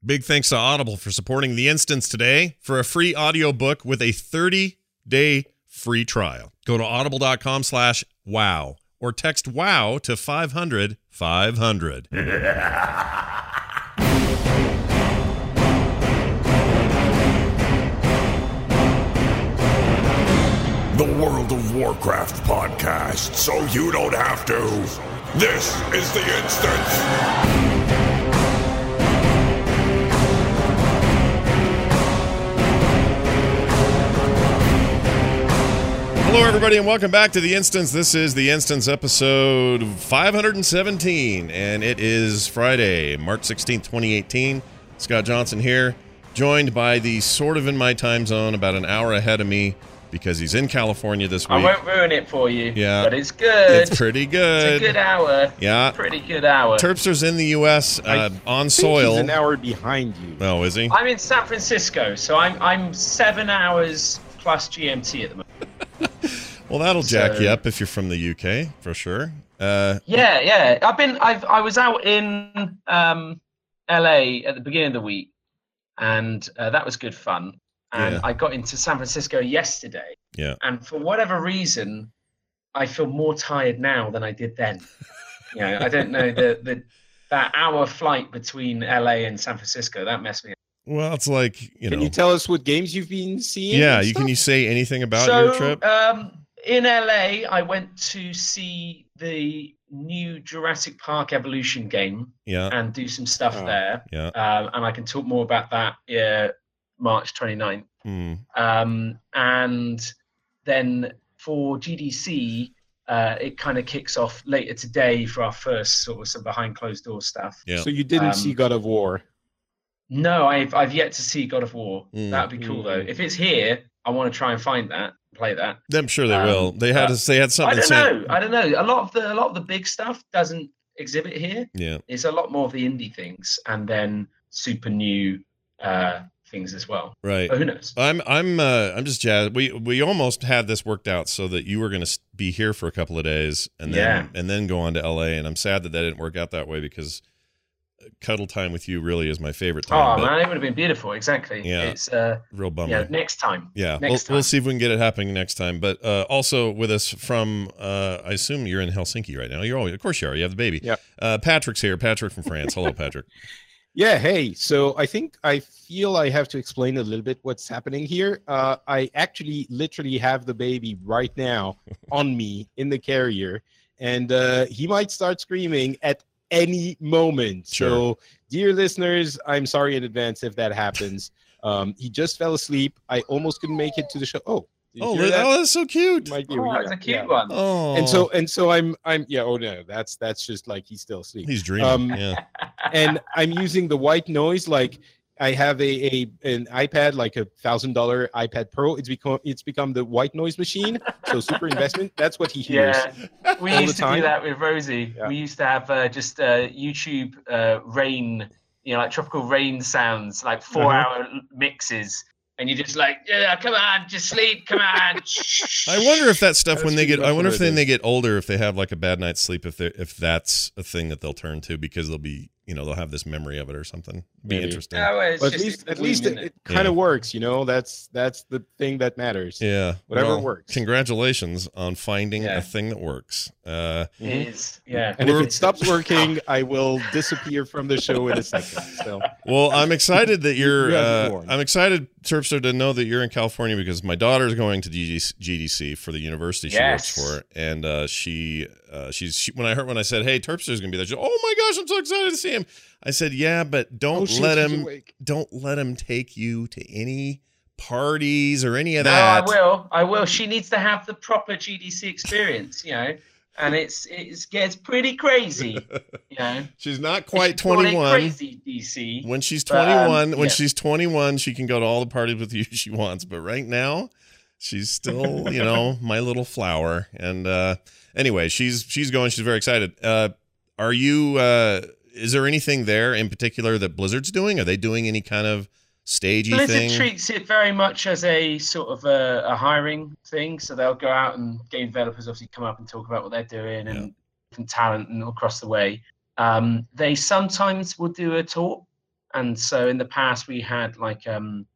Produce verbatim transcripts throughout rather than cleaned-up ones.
Big thanks to Audible for supporting The Instance today. For a free audiobook with a thirty-day free trial, go to audible.com slash wow or text wow to five hundred five hundred. The World of Warcraft podcast, so you don't have to. This is The Instance. Hello, everybody, and welcome back to The Instance. This is The Instance episode five hundred seventeen, and it is Friday, March sixteenth, twenty eighteen. Scott Johnson here, joined by the sort of in my time zone, about an hour ahead of me, because he's in California this week. I won't ruin it for you, yeah, but it's good. It's pretty good. It's a good hour. Yeah. Pretty good hour. Terpster's in the U S uh, on soil. He's an hour behind you. Oh, is he? I'm in San Francisco, so I'm I'm seven hours plus G M T at the moment. Well, that'll jack So- you up if you're from the U K, for sure. Uh, Yeah, yeah. I've been. I've. I was out in um, L A at the beginning of the week, and uh, that was good fun. And Yeah. I got into San Francisco yesterday, yeah. and for whatever reason, I feel more tired now than I did then. You know, I don't know the the that hour flight between L A and San Francisco that messed me up. Well, it's like, you Can know. you tell us what games you've been seeing? yeah, and you can stuff? you say anything about so, your trip? Um, in L A, I went to see the new Jurassic Park Evolution game Yeah, and do some stuff Oh. there. yeah. Um, and I can talk more about that uh, March twenty-ninth. Hmm. Um, and then for G D C, uh, it kind of kicks off later today for our first sort of some behind closed door stuff. Yeah. So you didn't Um, see God of War. No, I've I've yet to see God of War. Mm. That'd be cool though. Mm. If it's here, I want to try and find that, play that. I'm sure they Um, will. They had uh, a, they had I something don't saying. know. I don't know. A lot of the a lot of the big stuff doesn't exhibit here. Yeah. It's a lot more of the indie things, and then super new uh, things as well. Right. But who knows? I'm I'm uh, I'm just jazzed. We we almost had this worked out so that you were going to be here for a couple of days and then Yeah. and then go on to L A. And I'm sad that that didn't work out that way because cuddle time with you really is my favorite time. Oh but man, it would have been beautiful. Exactly. Yeah. It's uh, real bummer. yeah. Next time. Yeah, we'll, Next we'll time. see if we can get it happening next time. But uh, also with us from, uh, I assume you're in Helsinki right now. You're always, of course you are. You have the baby. Yep. Uh, Patrick's here. Patrick from France. Hello, Patrick. Yeah, hey. So I think I feel I have to explain a little bit what's happening here. Uh, I actually literally have the baby right now on me in the carrier, and uh, he might start screaming at any moment. Sure. So, dear listeners, I'm sorry in advance if that happens. Um, he just fell asleep. I almost couldn't make it to the show. Oh, did you Oh, hear li- that? oh, that's so cute. Might be Oh, yeah, that's a cute yeah. one. Oh, And so and so I'm I'm yeah. Oh no, that's that's just like he's still asleep. he's dreaming. um, yeah. and I'm using the white noise. Like I have a, a an iPad, like a thousand dollar iPad Pro. It's become it's become the white noise machine. So super investment. That's what he hears. Yeah, we all used the to do time. that with Rosie. Yeah. We used to have uh, just uh, YouTube uh, rain, you know, like tropical rain sounds, like four-hour mixes, and you're just like, yeah, come on, just sleep, come on. I wonder if that stuff That's when they pretty get. I much wonder what if it then is. they get older, if they have like a bad night's sleep, if they if that's a thing that they'll turn to because they'll be, you know, they'll have this memory of it or something. Be Maybe. interesting. Oh, well, it's But at just least a at least gloom, it, isn't it kind Yeah. of works. You know, that's that's the thing that matters. Yeah. Whatever Well, works. Congratulations on finding Yeah. a thing that works. Uh, it? It is, yeah. And if We're- it stops working, I will disappear from the show in a second. So well, I'm excited that you're. You have Uh, me warned. I'm excited, Terpster, to know that you're in California because my daughter's going to G D C for the university she Yes. works for, and uh, she, uh, she's she, when I heard when I said, "Hey, Terpster's going to be there," she said, "Oh my gosh, I'm so excited to see him." I said, "Yeah, but don't Oh, shit, let she's him, awake. don't let him take you to any parties or any of No, that." I will. I will. She needs to have the proper G D C experience, you know. And it's it gets pretty crazy, you know. She's not quite She's called it twenty-one. Crazy D C. When she's But, um, twenty-one, when yeah. she's twenty-one, she can go to all the parties with you she wants. But right now, she's still, you know, my little flower. And uh, anyway, she's she's going. She's very excited. Uh, are you? Uh, is there anything there in particular that Blizzard's doing? Are they doing any kind of stagey Blizzard thing? treats it very much as a sort of a, a hiring thing. So they'll go out and game developers obviously come up and talk about what they're doing and Yeah. different talent and across the way. Um, they sometimes will do a talk and so in the past we had like um,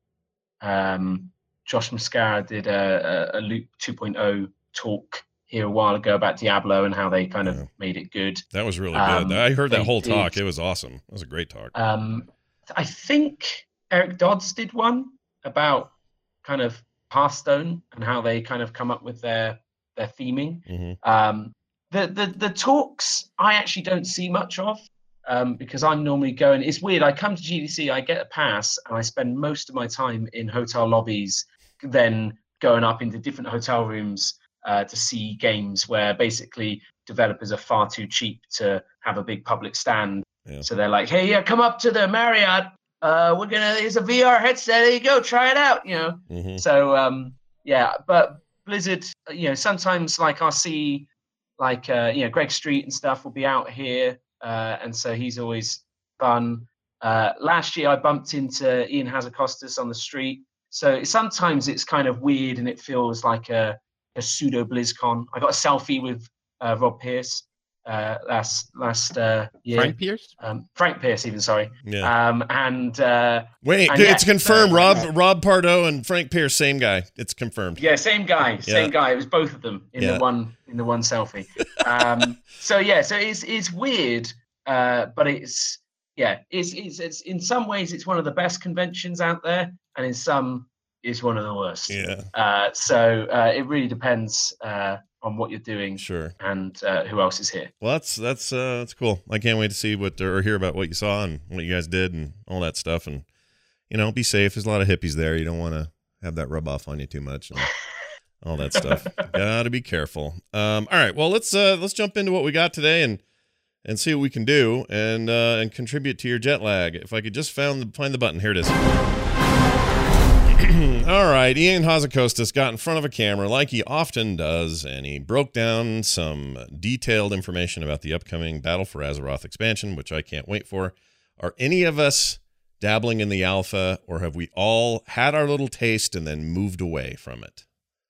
um, Josh Mascara did a, a, a Loop two point oh talk here a while ago about Diablo and how they kind of Yeah. made it good. That was really Um, good. I heard that they whole did- talk. It was awesome. It was a great talk. Um, I think Eric Dodds did one about kind of Hearthstone and how they kind of come up with their their theming. hmm Um, the the the talks I actually don't see much of um, because I'm normally going. It's weird. I come to G D C, I get a pass, and I spend most of my time in hotel lobbies, then going up into different hotel rooms uh, to see games where basically developers are far too cheap to have a big public stand. Yeah. So they're like, "Hey, yeah, come up to the Marriott. Uh, we're gonna. Here's a V R headset. There you go. Try it out." You know. hmm So um, yeah, but Blizzard, you know, sometimes like I'll see like uh, you know Greg Street and stuff will be out here, uh, and so he's always fun. Uh, last year I bumped into Ian Hazakostas on the street, so sometimes it's kind of weird and it feels like a, a pseudo BlizzCon. I got a selfie with uh, Rob Pierce uh, last last uh, year. Frank Pierce? Um, Frank Pierce, even sorry. Yeah. Um, and uh, Wait, and it's yeah, confirmed. uh, Rob Rob Pardo and Frank Pierce, same guy. It's confirmed. Yeah, same guy, same Yeah. guy. It was both of them in Yeah. the one in the one selfie. Um, so yeah, so it's it's weird, uh, but it's yeah, it's, it's it's in some ways it's one of the best conventions out there, and in some it's one of the worst. Yeah, Uh, so uh, it really depends uh, on what you're doing sure. and uh, who else is here. Well, that's that's uh, that's cool. I can't wait to see what or hear about what you saw and what you guys did and all that stuff. And you know, be safe. There's a lot of hippies there. You don't want to have that rub off on you too much and all that stuff. Got to be careful. Um, all right. Well, let's uh, let's jump into what we got today and and see what we can do and uh, and contribute to your jet lag. If I could just found the, find the button. Here it is. All right, Ian Hazakostas got in front of a camera like he often does, and he broke down some detailed information about the upcoming Battle for Azeroth expansion, which I can't wait for. Are any of us dabbling in the alpha, or have we all had our little taste and then moved away from it?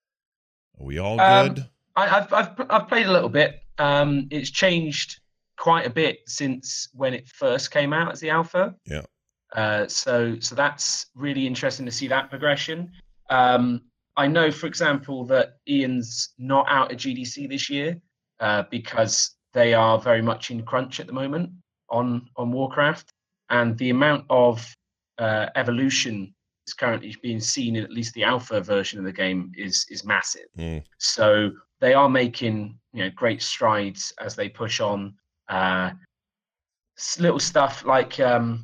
Are we all Um, good? I, I've, I've I've played a little bit. Um, it's changed quite a bit since when it first came out as the alpha. Yeah. Uh, so so that's really interesting to see that progression. Um, I know, for example, that Ian's not out at G D C this year uh, because they are very much in crunch at the moment on on Warcraft, and the amount of uh, evolution that's currently being seen in at least the alpha version of the game is is massive. Mm. So they are making you know great strides as they push on. Uh, s- little stuff like um,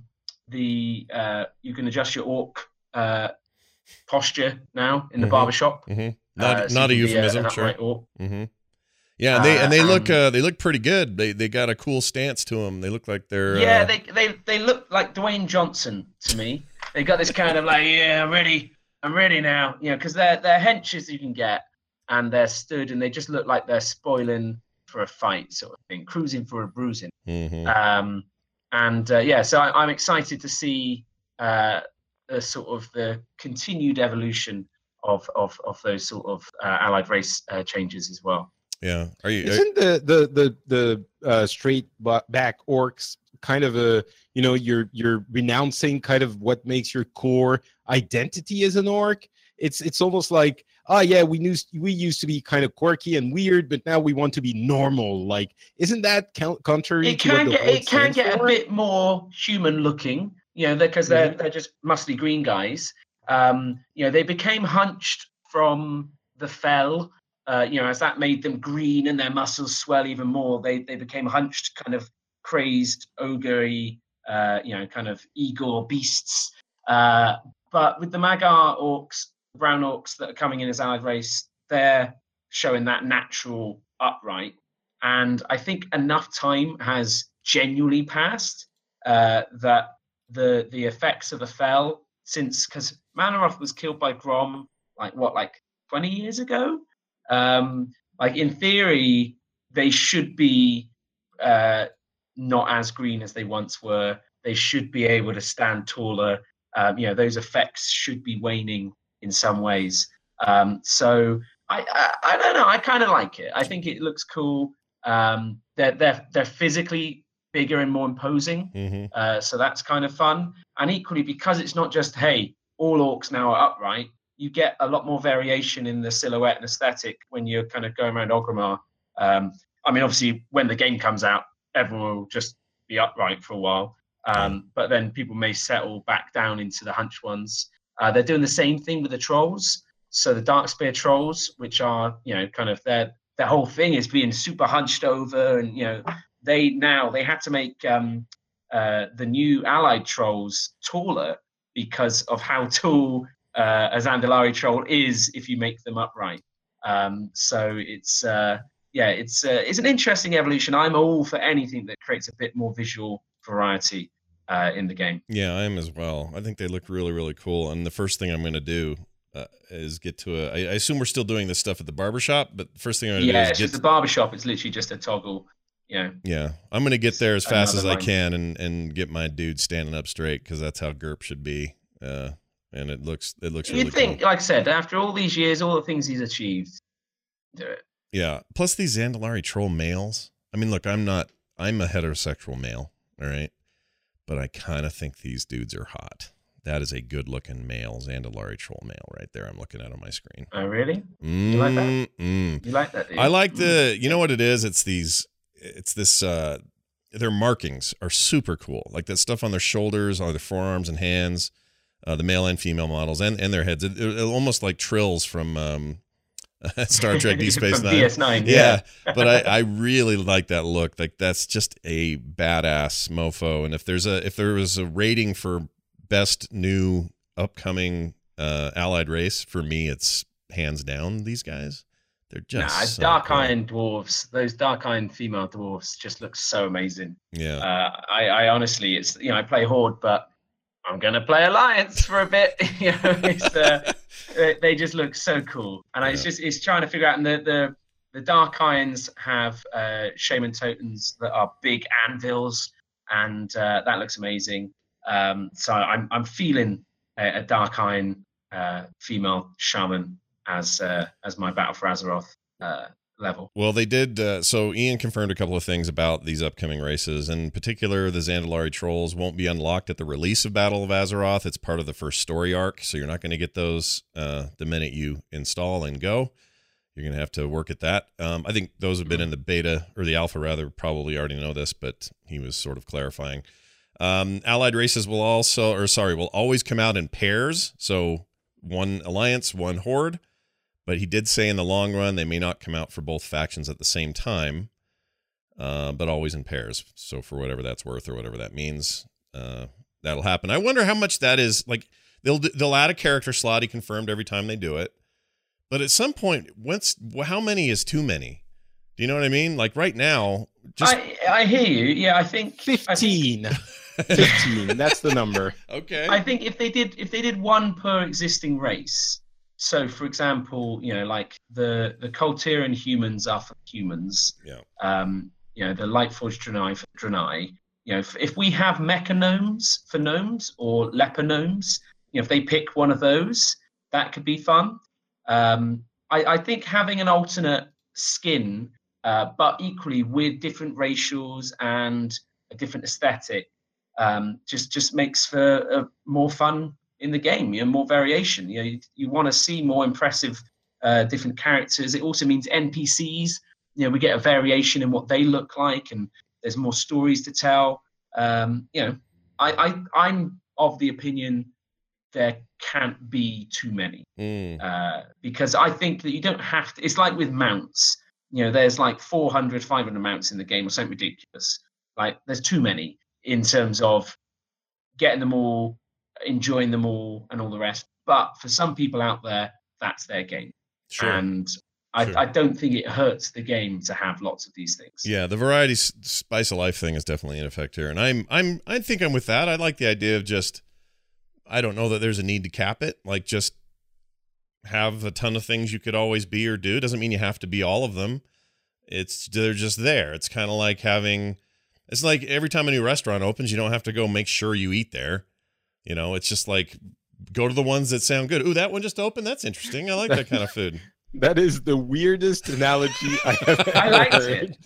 the uh, you can adjust your orc uh, posture now in the Mhm. barbershop. hmm Not Uh, so not a you can be euphemism, an sure. upright orc. hmm Yeah, and they and they Uh, look um, uh, they look pretty good. They they got a cool stance to them. They look like they're Yeah, uh, they, they they look like Dwayne Johnson to me. They got this kind of like, yeah, I'm ready, I'm ready now, you know, because they're they're henches you can get, and they're stood, and they just look like they're spoiling for a fight sort of thing, cruising for a bruising. mhm. Um, and uh, yeah, so I, I'm excited to see uh, the sort of the continued evolution of of of those sort of uh, allied race uh, changes as well. Yeah. Are you? Isn't the the the the uh, straight ba- back orcs kind of a you know you're you're renouncing kind of what makes your core identity as an orc? It's it's almost like oh yeah we knew we used to be kind of quirky and weird, but now we want to be normal. Like isn't that count- contrary It to what can the get orc it can stands get a for? bit more human looking, you know, because they're Mhm. they're just muscly green guys. Um, you know, they became hunched from the fell. Uh, you know, as that made them green and their muscles swell even more, they they became hunched, kind of crazed, ogre-y, uh, you know, kind of Igor beasts. Uh, but with the Magar orcs, brown orcs that are coming in as allied race, they're showing that natural upright. And I think enough time has genuinely passed uh, that the the effects of the fell since because Manaroth was killed by Grom like what like twenty years ago. Um, like in theory, they should be uh, not as green as they once were. They should be able to stand taller. Um, you know, those effects should be waning in some ways. Um, so I, I I don't know. I kind of like it. I think it looks cool. Um, they're they're they're physically bigger and more imposing. Mm-hmm. Uh, so that's kind of fun. And equally, because it's not just, hey, all orcs now are upright, you get a lot more variation in the silhouette and aesthetic when you're kind of going around Orgrimmar. Um, I mean, obviously, when the game comes out, everyone will just be upright for a while. Um, but then people may settle back down into the hunched ones. Uh, they're doing the same thing with the trolls. So the Darkspear trolls, which are, you know, kind of their their whole thing is being super hunched over, and you know, they now they had to make um, uh, the new allied trolls taller because of how tall uh, a Zandalari troll is if you make them upright. Um, so it's uh, yeah, it's uh, it's an interesting evolution. I'm all for anything that creates a bit more visual variety uh, in the game. Yeah, I am as well. I think they look really, really cool. And the first thing I'm going to do uh, is get to a. I, I assume we're still doing this stuff at the barbershop, but the first thing I'm going to Yeah, do is it's get just the barbershop. It's literally just a toggle. You know. Yeah, I'm going to get there as fast as Another I line. can and and get my dude standing up straight because that's how GURP should be. Uh, and it looks it looks really You'd think, cool. like I said, after all these years, all the things he's achieved, do it. Yeah. Plus these Zandalari troll males. I mean, look, I'm not. I'm a heterosexual male. All right. But I kind of think these dudes are hot. That is a good-looking male Zandalari troll male right there. I'm looking at on my screen. Oh, really? Mm, You like that? mm. You like that? Dude? I like the. You know what it is? It's these. It's this. uh Their markings are super cool. Like that stuff on their shoulders, on their forearms and hands. Uh, the male and female models, and and their heads. It, it, it almost like Trills from um, Star Trek: Deep Space From Nine. D S nine. Yeah, Yeah. but I, I really like that look. Like that's just a badass mofo. And if there's a if there was a rating for best new upcoming uh, allied race, for me, it's hands down these guys. They're just Nah, so dark cool. iron dwarves. Those dark iron female dwarves just look so amazing. Yeah, Uh, I, I honestly, it's you know, I play Horde, but I'm gonna play Alliance for a bit. you know, it's uh, they, they just look so cool, and it's Yeah. just it's trying to figure out. And the the, the dark irons have uh, shaman totens that are big anvils, and uh, that looks amazing. Um, so I'm I'm feeling a, a dark iron uh, female shaman as uh, as my Battle for Azeroth uh, level. well, they did. Uh, so Ian confirmed a couple of things about these upcoming races. In particular, the Zandalari trolls won't be unlocked at the release of Battle of Azeroth. It's part of the first story arc, so you're not going to get those uh, the minute you install and go. You're going to have to work at that. Um, I think those have been in the beta, or the alpha rather, probably already know this, but he was sort of clarifying. Um, allied races will also, or sorry, will always come out in pairs. So one alliance, one horde. But he did say in the long run, they may not come out for both factions at the same time, uh, but always in pairs. So for whatever that's worth or whatever that means, uh, that'll happen. I wonder how much that is. Like they'll they'll add a character slot. He confirmed every time they do it. But at some point, once how many is too many? Do you know what I mean? Like right now, just I I hear you. Yeah, I think I think, Fifteen. Fifteen. That's the number. okay. I think if they did if they did one per existing race. So, for example, you know, like the the Colterian humans are for humans. Yeah. Um, you know, the Lightforged Draenei for Draenei. You know, if, if we have mechagnomes for gnomes or leper-gnomes, you know, if they pick one of those, that could be fun. Um, I, I think having an alternate skin, uh, but equally with different racials and a different aesthetic, um, just just makes for a more fun in the game, you know, more variation. You know, you, you want to see more impressive uh, different characters. It also means N P Cs. You know, we get a variation in what they look like, and there's more stories to tell. Um, you know, I, I I'm of the opinion there can't be too many Mm. uh, because I think that you don't have to. It's like with mounts. You know, there's like four hundred, five hundred mounts in the game, or something ridiculous. Like there's too many in terms of getting them all, enjoying them all, and all the rest. But for some people out there, that's their game. Sure. And I, Sure. I don't think it hurts the game to have lots of these things. Yeah, the variety s- spice of life thing is definitely in effect here, and I'm I'm I think I'm with that. I like the idea of just I don't know that there's a need to cap it. Like just have a ton of things you could always be or do. Doesn't mean you have to be all of them. It's they're just there. It's kind of like having. It's like every time a new restaurant opens, you don't have to go make sure you eat there. You know, it's just like go to the ones that sound good. Ooh, that one just opened. That's interesting. I like that kind of food. That is the weirdest analogy I have ever I liked heard. it.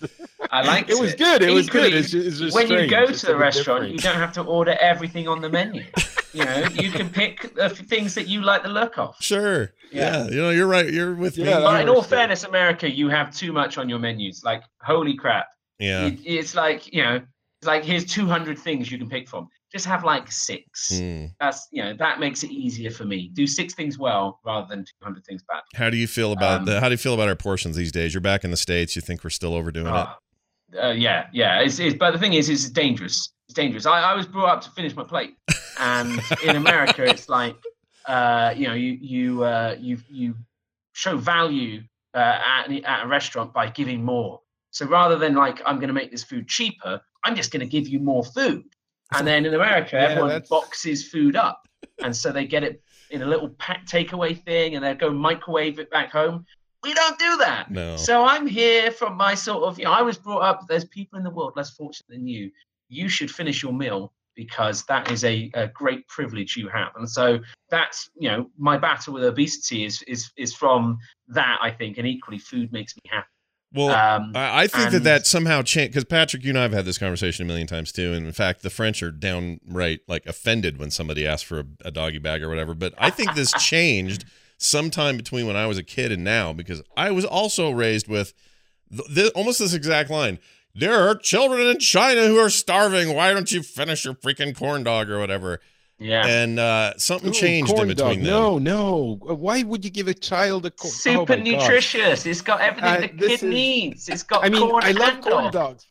I liked it. was it. good. It was Equally, good. It's just, it's just when strange. you go It's to the a bit restaurant, different. you don't have to order everything on the menu. You know, you can pick the things that you like the look of. Sure. Yeah. Yeah. You know, you're right. You're with Yeah, me. that But in works all too. fairness, America, you have too much on your menus. Like, holy crap. Yeah. It- it's like, you know, it's like, here's two hundred things you can pick from. Just have like six. Mm. That's, you know, that makes it easier for me. Do six things well rather than two hundred things bad. How do you feel about Um, the, how do you feel about our portions these days? You're back in the States. You think we're still overdoing it? Oh, uh, yeah, yeah. It's, it's, but the thing is, it's dangerous. It's dangerous. I, I was brought up to finish my plate. And in America, it's like, uh, you know, you, you, uh, you, you show value uh, at, at a restaurant by giving more. So rather than like, I'm going to make this food cheaper, I'm just going to give you more food. And then in America, Yeah, everyone that's- boxes food up. And so they get it in a little pack takeaway thing and they go microwave it back home. We don't do that. No. So I'm here from my sort of, you know, I was brought up, there's people in the world less fortunate than you. You should finish your meal because that is a, a great privilege you have. And so that's, you know, my battle with obesity is is is from that, I think. And equally, food makes me happy. Well, Um, I I think that and- that somehow changed because Patrick, you and I have had this conversation a million times too, and in fact, the French are downright like offended when somebody asks for a, a doggy bag or whatever. But I think this changed sometime between when I was a kid and now because I was also raised with th- th- almost this exact line: "There are children in China who are starving. Why don't you finish your freaking corn dog or whatever?" Yeah. And uh, something Ooh, changed in corn between dog. them. No, no. Why would you give a child a corn? Super oh my gosh. nutritious. It's got everything Uh, the this kid is- needs. It's got I mean, corn I love and corn dog. dogs.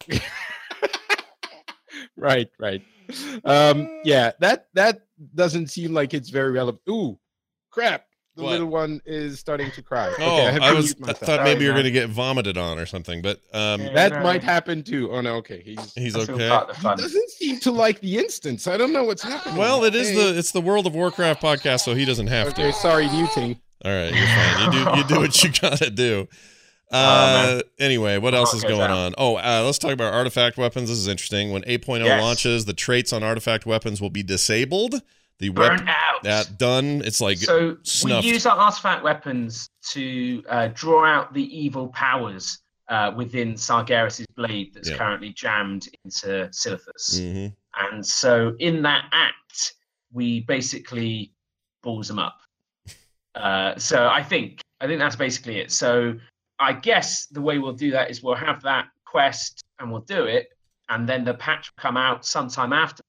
right, right. Um, yeah, that that doesn't seem like it's very relevant. Ooh, crap! The What? little one is starting to cry. Oh, okay, I, have I to was mute I myself. thought maybe you were Sorry, going to get vomited on or something, but um, Yeah. that no. might happen too. Oh no, okay, he's he's That's all okay. part of the he fun. doesn't seem to like the instance. I don't know what's happening. Well, it is Hey. the it's the World of Warcraft podcast, so he doesn't have Okay, to. sorry, muting. All right, you're fine. You do you do what you gotta do. Uh, man. anyway, what else is Heart goes going out. on? Oh, uh, let's talk about artifact weapons. This is interesting. When eight point oh Yes. launches, the traits on artifact weapons will be disabled. The Burnt weapon out. that done. It's like So snuffed. we use our artifact weapons to uh, draw out the evil powers uh, within Sargeras' blade that's Yeah. currently jammed into Silithus. Mhm. And so in that act, we basically balls them up. Uh, so I think I think that's basically it. So I guess the way we'll do that is we'll have that quest and we'll do it, and then the patch will come out sometime afterwards.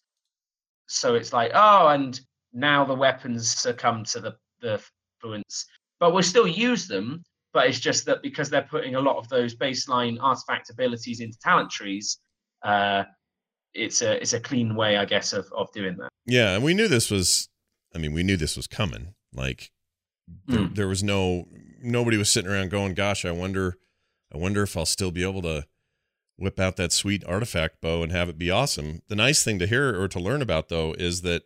So it's like, oh, and now the weapons succumb to the the influence, but we'll still use them. But it's just that because they're putting a lot of those baseline artifact abilities into talent trees, uh, it's a it's a clean way, I guess, of of doing that. Yeah, and we knew this was. I mean, we knew this was coming. Like there, Mm. there was no nobody was sitting around going, "Gosh, I wonder, I wonder if I'll still be able to whip out that sweet artifact bow and have it be awesome." The nice thing to hear or to learn about though is that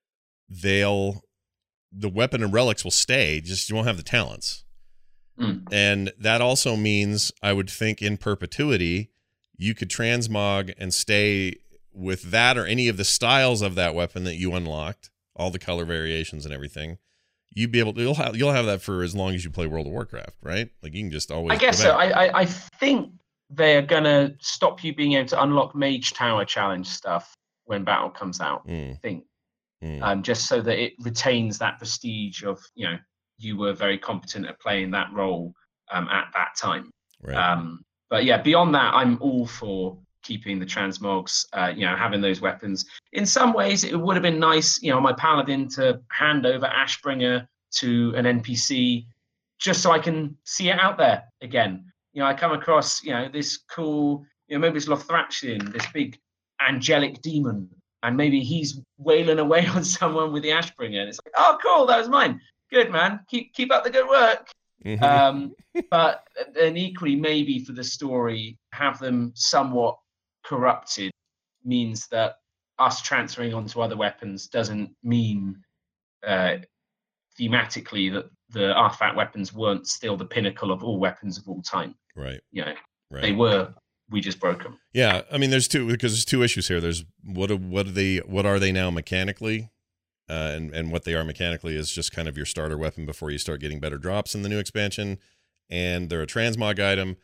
they'll the weapon and relics will stay, just you won't have the talents. Mm. And that also means I would think in perpetuity you could transmog and stay with that or any of the styles of that weapon that you unlocked, all the color variations and everything. You'd be able to you'll have you'll have that for as long as you play World of Warcraft, right? Like you can just always I guess go so. back. I, I I think they're gonna stop you being able to unlock Mage Tower challenge stuff when Battle comes out. Mm, I think, mm. um, just so that it retains that prestige of, you know, you were very competent at playing that role um, at that time. Right. Um, but yeah, beyond that, I'm all for keeping the transmogs, uh, you know, having those weapons. In some ways, it would have been nice, you know, my paladin to hand over Ashbringer to an N P C just so I can see it out there again. You know, I come across, you know, this cool, you know, maybe it's Lothraxion, this big angelic demon, and maybe he's wailing away on someone with the Ashbringer, and it's like, oh, cool, that was mine. Good, man. Keep keep up the good work. Mhm. Um, but then equally, maybe for the story, have them somewhat corrupted means that us transferring onto other weapons doesn't mean uh, thematically that the artifact weapons weren't still the pinnacle of all weapons of all time. right. You know, Right. they were. We just broke them. Yeah, I mean, there's two because there's two issues here. There's what are, what are they what are they now mechanically, uh, and and what they are mechanically is just kind of your starter weapon before you start getting better drops in the new expansion, and they're a transmog item.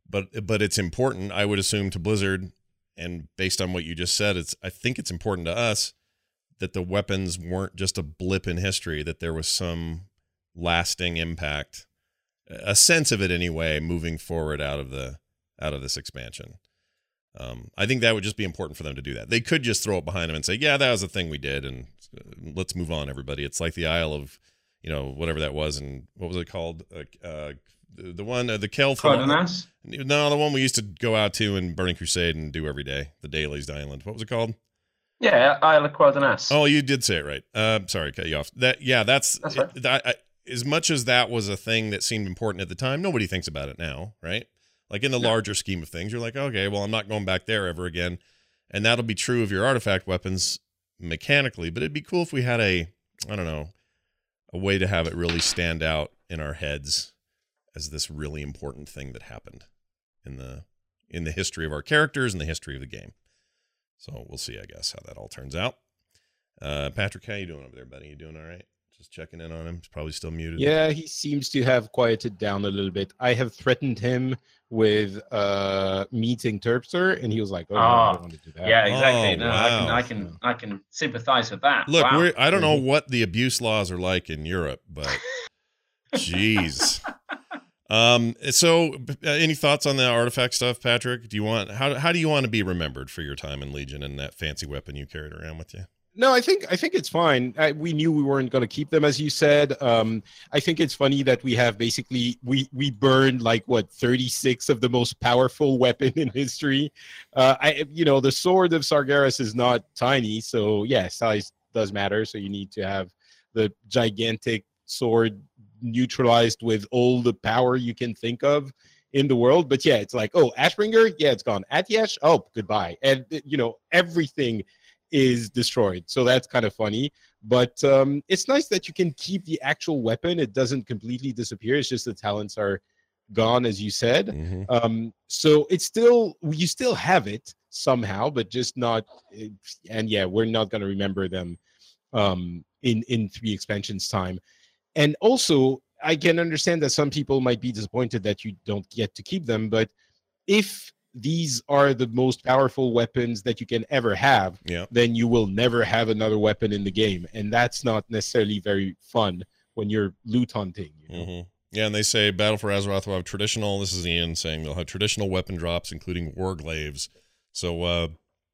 but but it's important, I would assume, to Blizzard, and based on what you just said, it's I think it's important to us that the weapons weren't just a blip in history, that there was some lasting impact, a sense of it anyway, moving forward out of the out of this expansion. Um, I think that would just be important for them to do that. They could just throw it behind them and say, yeah, that was the thing we did, and let's move on, everybody. It's like the Isle of, you know, whatever that was, and what was it called? Uh, uh, the, the one, uh, the Kel. Quadranas? No, the one we used to go out to in Burning Crusade and do every day, the Dailies Island. What was it called? Yeah, Isle of Quadranas. Oh, you did say it right. Uh, sorry, cut you off. That, yeah, that's, that's right. it, that, I, as much as that was a thing that seemed important at the time, nobody thinks about it now, right? Like in the no. larger scheme of things, you're like, okay, well, I'm not going back there ever again. And that'll be true of your artifact weapons mechanically, but it'd be cool if we had a, I don't know, a way to have it really stand out in our heads as this really important thing that happened in the in the history of our characters and the history of the game. So we'll see, I guess, how that all turns out. Uh, Patrick, how you doing over there, buddy? You doing all right? Just checking in on him. He's probably still muted. Yeah, he seems to have quieted down a little bit. I have threatened him with uh, meeting Terpster, and he was like, "Oh, no, I don't want to do that." Yeah, exactly. Oh, no, wow. I can, I can, I can sympathize with that. Look, wow. we're, I don't know what the abuse laws are like in Europe, but jeez. Um. So, uh, any thoughts on the artifact stuff, Patrick? Do you want how how do you want to be remembered for your time in Legion and that fancy weapon you carried around with you? No, I think I think it's fine. I, we knew we weren't going to keep them, as you said. Um, I think it's funny that we have basically we we burned like what thirty-six of the most powerful weapon in history. Uh, I you know the sword of Sargeras is not tiny, so yeah, size does matter. So you need to have the gigantic sword neutralized with all the power you can think of in the world. But yeah, it's like, oh, Ashbringer, yeah, it's gone. Atiesh, oh, goodbye, and you know everything is destroyed. So that's kind of funny. But um, it's nice that you can keep the actual weapon. It doesn't completely disappear. It's just the talents are gone, as you said. Mm-hmm. Um, so it's still, you still have it somehow, but just not. And yeah, we're not going to remember them um, in, in three expansions time. And also, I can understand that some people might be disappointed that you don't get to keep them. But if these are the most powerful weapons that you can ever have, yeah. then you will never have another weapon in the game. And that's not necessarily very fun when you're loot hunting. You know? Mm-hmm. Yeah, and they say Battle for Azeroth will have traditional, this is Ian saying, they'll have traditional weapon drops, including Warglaives. So, uh,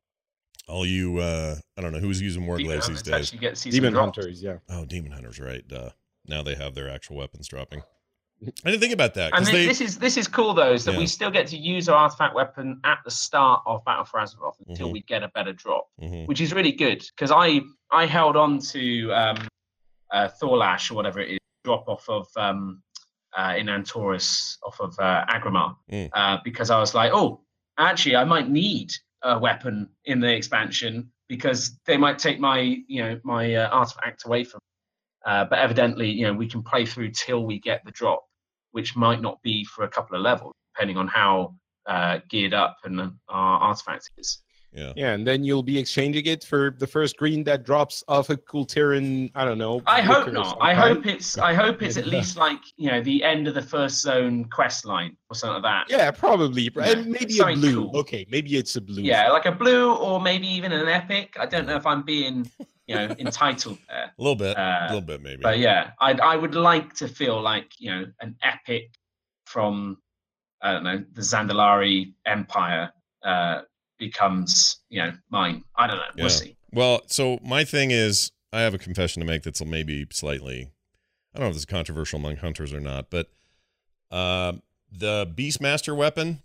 all you, uh, I don't know, who's using Warglaives these days? Demon Hunters, yeah. Oh, Demon Hunters, right. Duh. Now they have their actual weapons dropping. I didn't think about that. And they, this is this is cool though, is that yeah. we still get to use our artifact weapon at the start of Battle for Azeroth until mm-hmm. we get a better drop, mm-hmm. which is really good because I I held on to um, uh, Thorlash or whatever it is, drop off of um, uh, in Antorus off of uh, Agramar mm. uh, because I was like, oh, actually I might need a weapon in the expansion because they might take my you know my uh, artifact away from me. Uh, but evidently you know we can play through till we get the drop, which might not be for a couple of levels, depending on how uh, geared up and uh, our artifact is. Yeah. Yeah, and then you'll be exchanging it for the first green that drops off a Kul Tiran, I don't know. I hope not. I hope it's I hope it's at least like, you know, the end of the first zone quest line or something like that. Yeah, probably. Yeah. And maybe Something a blue. cool. Okay, maybe it's a blue. Yeah, like a blue or maybe even an epic. I don't know if I'm being, you know, entitled there. A little bit. Uh, a little bit, maybe. But yeah, I I would like to feel like, you know, an epic from, I don't know, the Zandalari Empire uh, becomes, you know, mine. I don't know. We'll Yeah. see. Well, so my thing is, I have a confession to make that's maybe slightly, I don't know if this is controversial among hunters or not, but uh, the Beastmaster weapon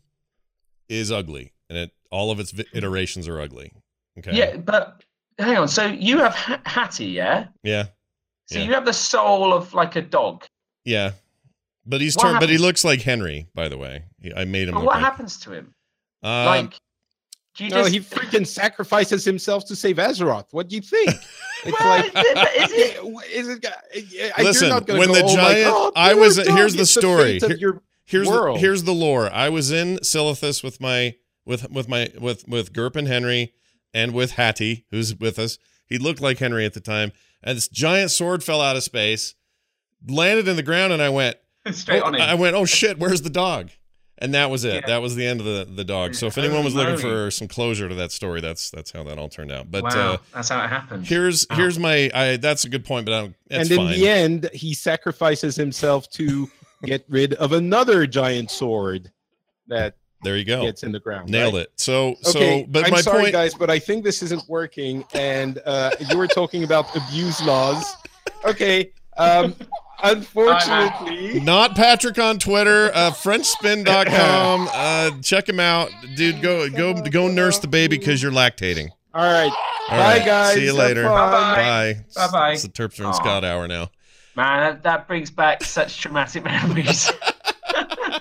is ugly, and it all of its vi- iterations are ugly. Okay. Yeah, but hang on. So you have H- Hattie, yeah? Yeah. So Yeah. you have the soul of like a dog. Yeah. But he's What turned. But he happens- looks like Henry, by the way. He, I made him. But look what like, happens to him? Um, Like, do you No, just... he freaking sacrifices himself to save Azeroth. What do you think? It's Well, like, is it- but is it- is it? I- Listen, you're not gonna when go, the "Oh my giant- God, I poor was- dog, here's the it's story. fate of Here- your Here's the, world." here's the lore. I was in Silithus with my with with my with with Gerp and Henry and with Hattie, who's with us. He looked like Henry at the time, and this giant sword fell out of space, landed in the ground, and I went Straight oh, on him. I went, oh shit, where's the dog? And that was it. Yeah. That was the end of the, the dog. So if anyone was looking for some closure to that story, that's that's how that all turned out. But wow, uh, that's how it happened. Here's wow. here's my. I, that's a good point, but I don't, that's and in fine. the end, he sacrifices himself to get rid of another giant sword that there you go gets in the ground. Nailed right? it. So okay, so. But I'm my sorry, point, guys, but I think this isn't working. And uh, you were talking about abuse laws. Okay. Um, Unfortunately, not Patrick on Twitter, uh, French spin dot com. Uh, check him out, dude. Go go go nurse the baby because you're lactating. All right, All bye right. guys. See you later. Bye Bye. bye. Bye. It's the Terps and Scott hour now. Man, that, that brings back such traumatic memories. uh,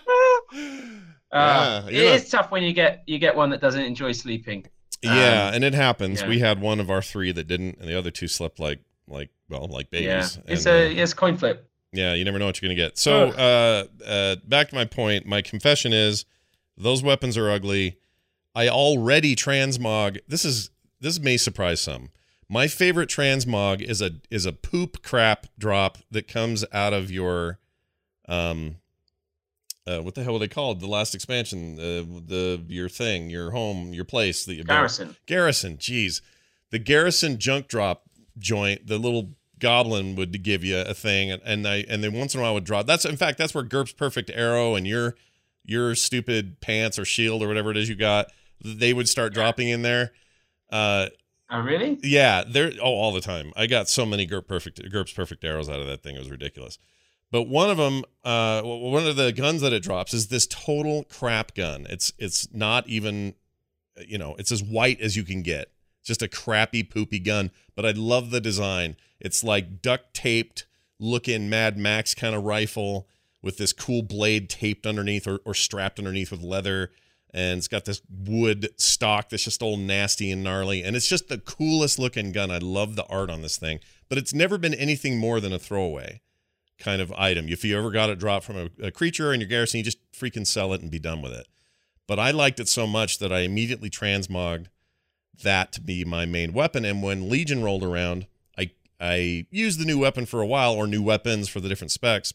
Yeah, it you know. is tough when you get you get one that doesn't enjoy sleeping. Yeah, Um, and it happens. yeah. We had one of our three that didn't, and the other two slept like like well like Yeah, babies. it's And, a uh, it's a coin flip. Yeah, you never know what you're going to get. So, uh, uh, back to my point. My confession is those weapons are ugly. I already transmog. This is this may surprise some. My favorite transmog is a is a poop crap drop that comes out of your um uh, what the hell were they called? The last expansion, uh, the your thing, your home, your place, the Garrison. Garrison. Jeez, the Garrison junk drop joint, the little goblin would give you a thing, and, and I and then once in a while would drop. That's in fact that's where GURPS Perfect Arrow and your your stupid pants or shield or whatever it is you got, they would start Yeah. dropping in there. Uh, Oh really? yeah, they're oh all the time. I got so many GURPS Perfect GURPS Perfect Arrows out of that thing. It was ridiculous. But one of them, uh, one of the guns that it drops is this total crap gun. It's it's not even, you know, it's as white as you can get. Just a crappy, poopy gun. But I love the design. It's like duct taped looking Mad Max kind of rifle with this cool blade taped underneath or, or strapped underneath with leather. And it's got this wood stock that's just all nasty and gnarly. And it's just the coolest looking gun. I love the art on this thing. But it's never been anything more than a throwaway kind of item. If you ever got it dropped from a, a creature in your garrison, you just freaking sell it and be done with it. But I liked it so much that I immediately transmogged that to be my main weapon. And when Legion rolled around, I I used the new weapon for a while, or new weapons for the different specs,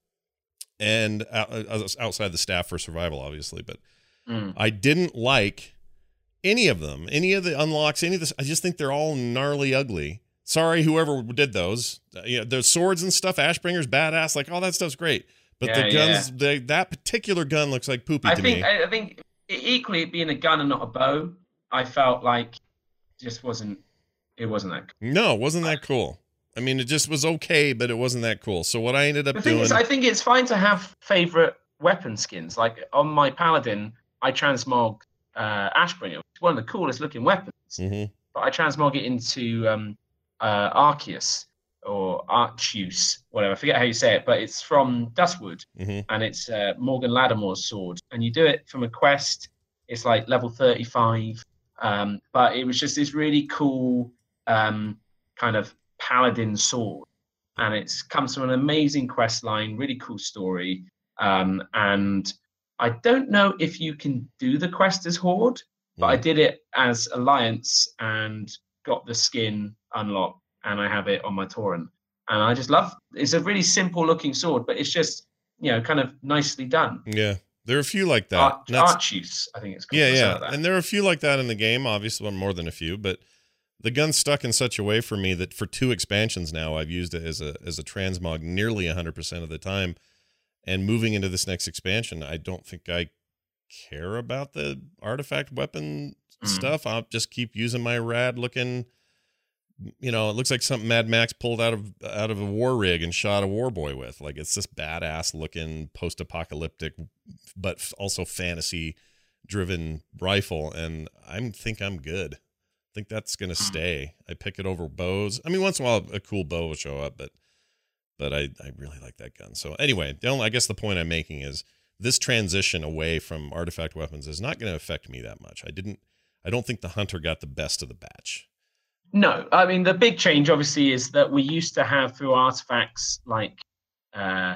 and out, outside the staff for survival, obviously. But Mm. I didn't like any of them, any of the unlocks, any of this. I just think they're all gnarly ugly. Sorry, whoever did those. Uh, you know, the swords and stuff, Ashbringer's badass, like all that stuff's great. But Yeah, the guns, the, that particular gun looks like poopy I to think me. I, I think equally it being a gun and not a bow, I felt like it just wasn't it wasn't that cool. No, it wasn't that cool. I mean, it just was okay, but it wasn't that cool. So what I ended up The thing doing, is, I think it's fine to have favorite weapon skins. Like on my Paladin, I transmog uh, Ashbringer, which is one of the coolest looking weapons. Mhm. But I transmog it into um, uh, Arceus or Arceus, whatever. I forget how you say it, but it's from Dustwood, Mhm. and it's uh, Morgan Lattimore's sword. And you do it from a quest. It's like level thirty-five. Um, but it was just this really cool um, kind of paladin sword. And it comes from an amazing quest line, really cool story. Um, and I don't know if you can do the quest as Horde, but I did it as Alliance and got the skin unlocked, and I have it on my Torrent. And I just love it's a really simple looking sword, but it's just, you know, kind of nicely done. Yeah, there are a few like that. Art, And that's- Arceus, I think it's called. yeah, something yeah, like that. and there are a few like that in the game. Obviously, well, more than a few, but the gun's stuck in such a way for me that for two expansions now, I've used it as a as a transmog nearly one hundred percent of the time. And moving into this next expansion, I don't think I care about the artifact weapon Mm. stuff. I'll just keep using my rad looking, you know, it looks like something Mad Max pulled out of out of a war rig and shot a war boy with. Like it's this badass looking post-apocalyptic, but f- also fantasy driven rifle. And I think I'm good. I think that's going to stay. I pick it over bows. I mean, once in a while a cool bow will show up, but but I, I really like that gun. So anyway, the only, I guess the point I'm making is this transition away from artifact weapons is not going to affect me that much. I didn't, I don't think the Hunter got the best of the batch. No, I mean, the big change obviously is that we used to have through artifacts like uh,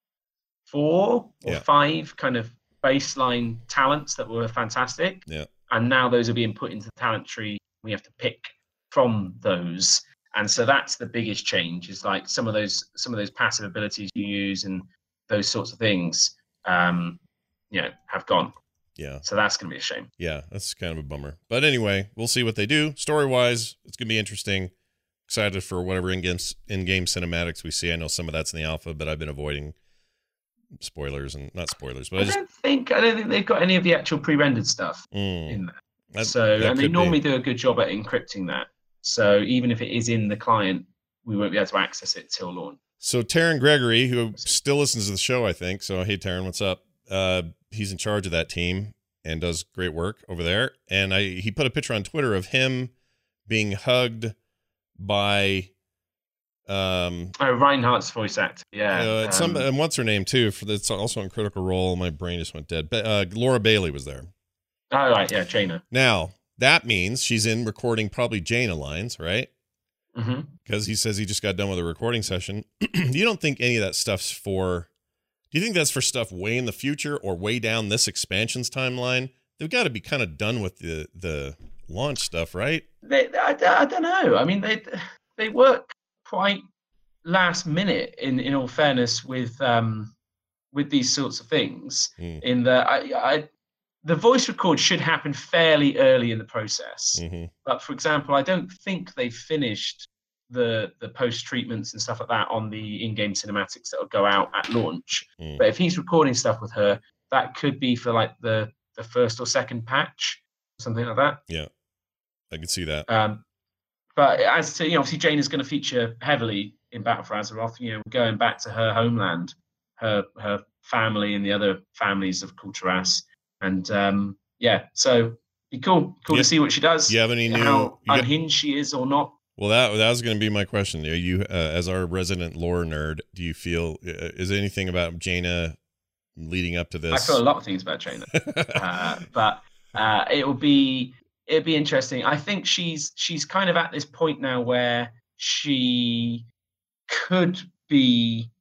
four or Yeah. five kind of baseline talents that were fantastic. Yeah. And now those are being put into the talent tree. We have to pick from those. And so that's the biggest change is like some of those some of those passive abilities you use and those sorts of things. Um, you know, have gone. Yeah. So that's going to be a shame. Yeah, that's kind of a bummer. But anyway, we'll see what they do. Story-wise, it's going to be interesting. Excited for whatever in-game, in-game cinematics we see. I know some of that's in the alpha, but I've been avoiding spoilers and not spoilers. But I, I just don't think I don't think they've got any of the actual pre-rendered stuff mm, in there. that, so that and they could normally be. do a good job at encrypting that. So even if it is in the client, we won't be able to access it till launch. So Taryn Gregory, who still listens to the show, I think. So hey, Taryn, what's up? Uh, he's in charge of that team and does great work over there. And I he put a picture on Twitter of him being hugged by um Oh, Reinhardt's voice actor, yeah. uh, um, some and what's her name too? For that's also in Critical Role. My brain just went dead. But uh, Laura Bailey was there. Oh right, yeah, Jaina. Now that means she's in recording probably Jaina lines, right? Mm-hmm. Because he says he just got done with a recording session. You don't think any of that stuff's for? Do you think that's for stuff way in the future or way down this expansion's timeline? They've got to be kind of done with the the launch stuff, right? They, I, I don't know. I mean, they they work quite last minute. In in all fairness, with um with these sorts of things, Mm. in that I, I the voice record should happen fairly early in the process. Mm-hmm. But for example, I don't think they've finished the the post treatments and stuff like that on the in-game cinematics that will go out at launch. Mm. But if he's recording stuff with her, that could be for like the the first or second patch, something like that. Yeah, I can see that. Um, but as to, you know, obviously Jane is going to feature heavily in Battle for Azeroth. You know, going back to her homeland, her her family and the other families of Kulturas, and um, yeah, so be cool, cool Yeah. to see what she does. Do you have any new? How you got- unhinged she is or not. well, that that was going to be my question. Are you, uh, as our resident lore nerd, do you feel uh, is there anything about Jaina leading up to this? I feel a lot of things about Jaina, uh, but uh, it will be it'll be interesting. I think she's she's kind of at this point now where she could be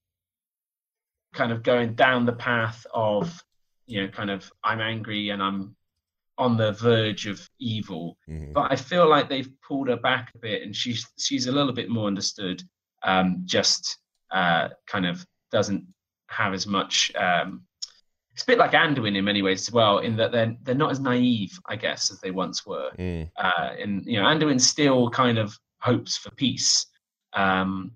kind of going down the path of, you know, kind of I'm angry and I'm on the verge of evil. Mhm. But I feel like they've pulled her back a bit, and she's she's a little bit more understood. Um, just uh, kind of doesn't have as much. Um, it's a bit like Anduin in many ways as well, in that they're they're not as naive, I guess, as they once were. Mm. Uh, and you know, Anduin still kind of hopes for peace, um,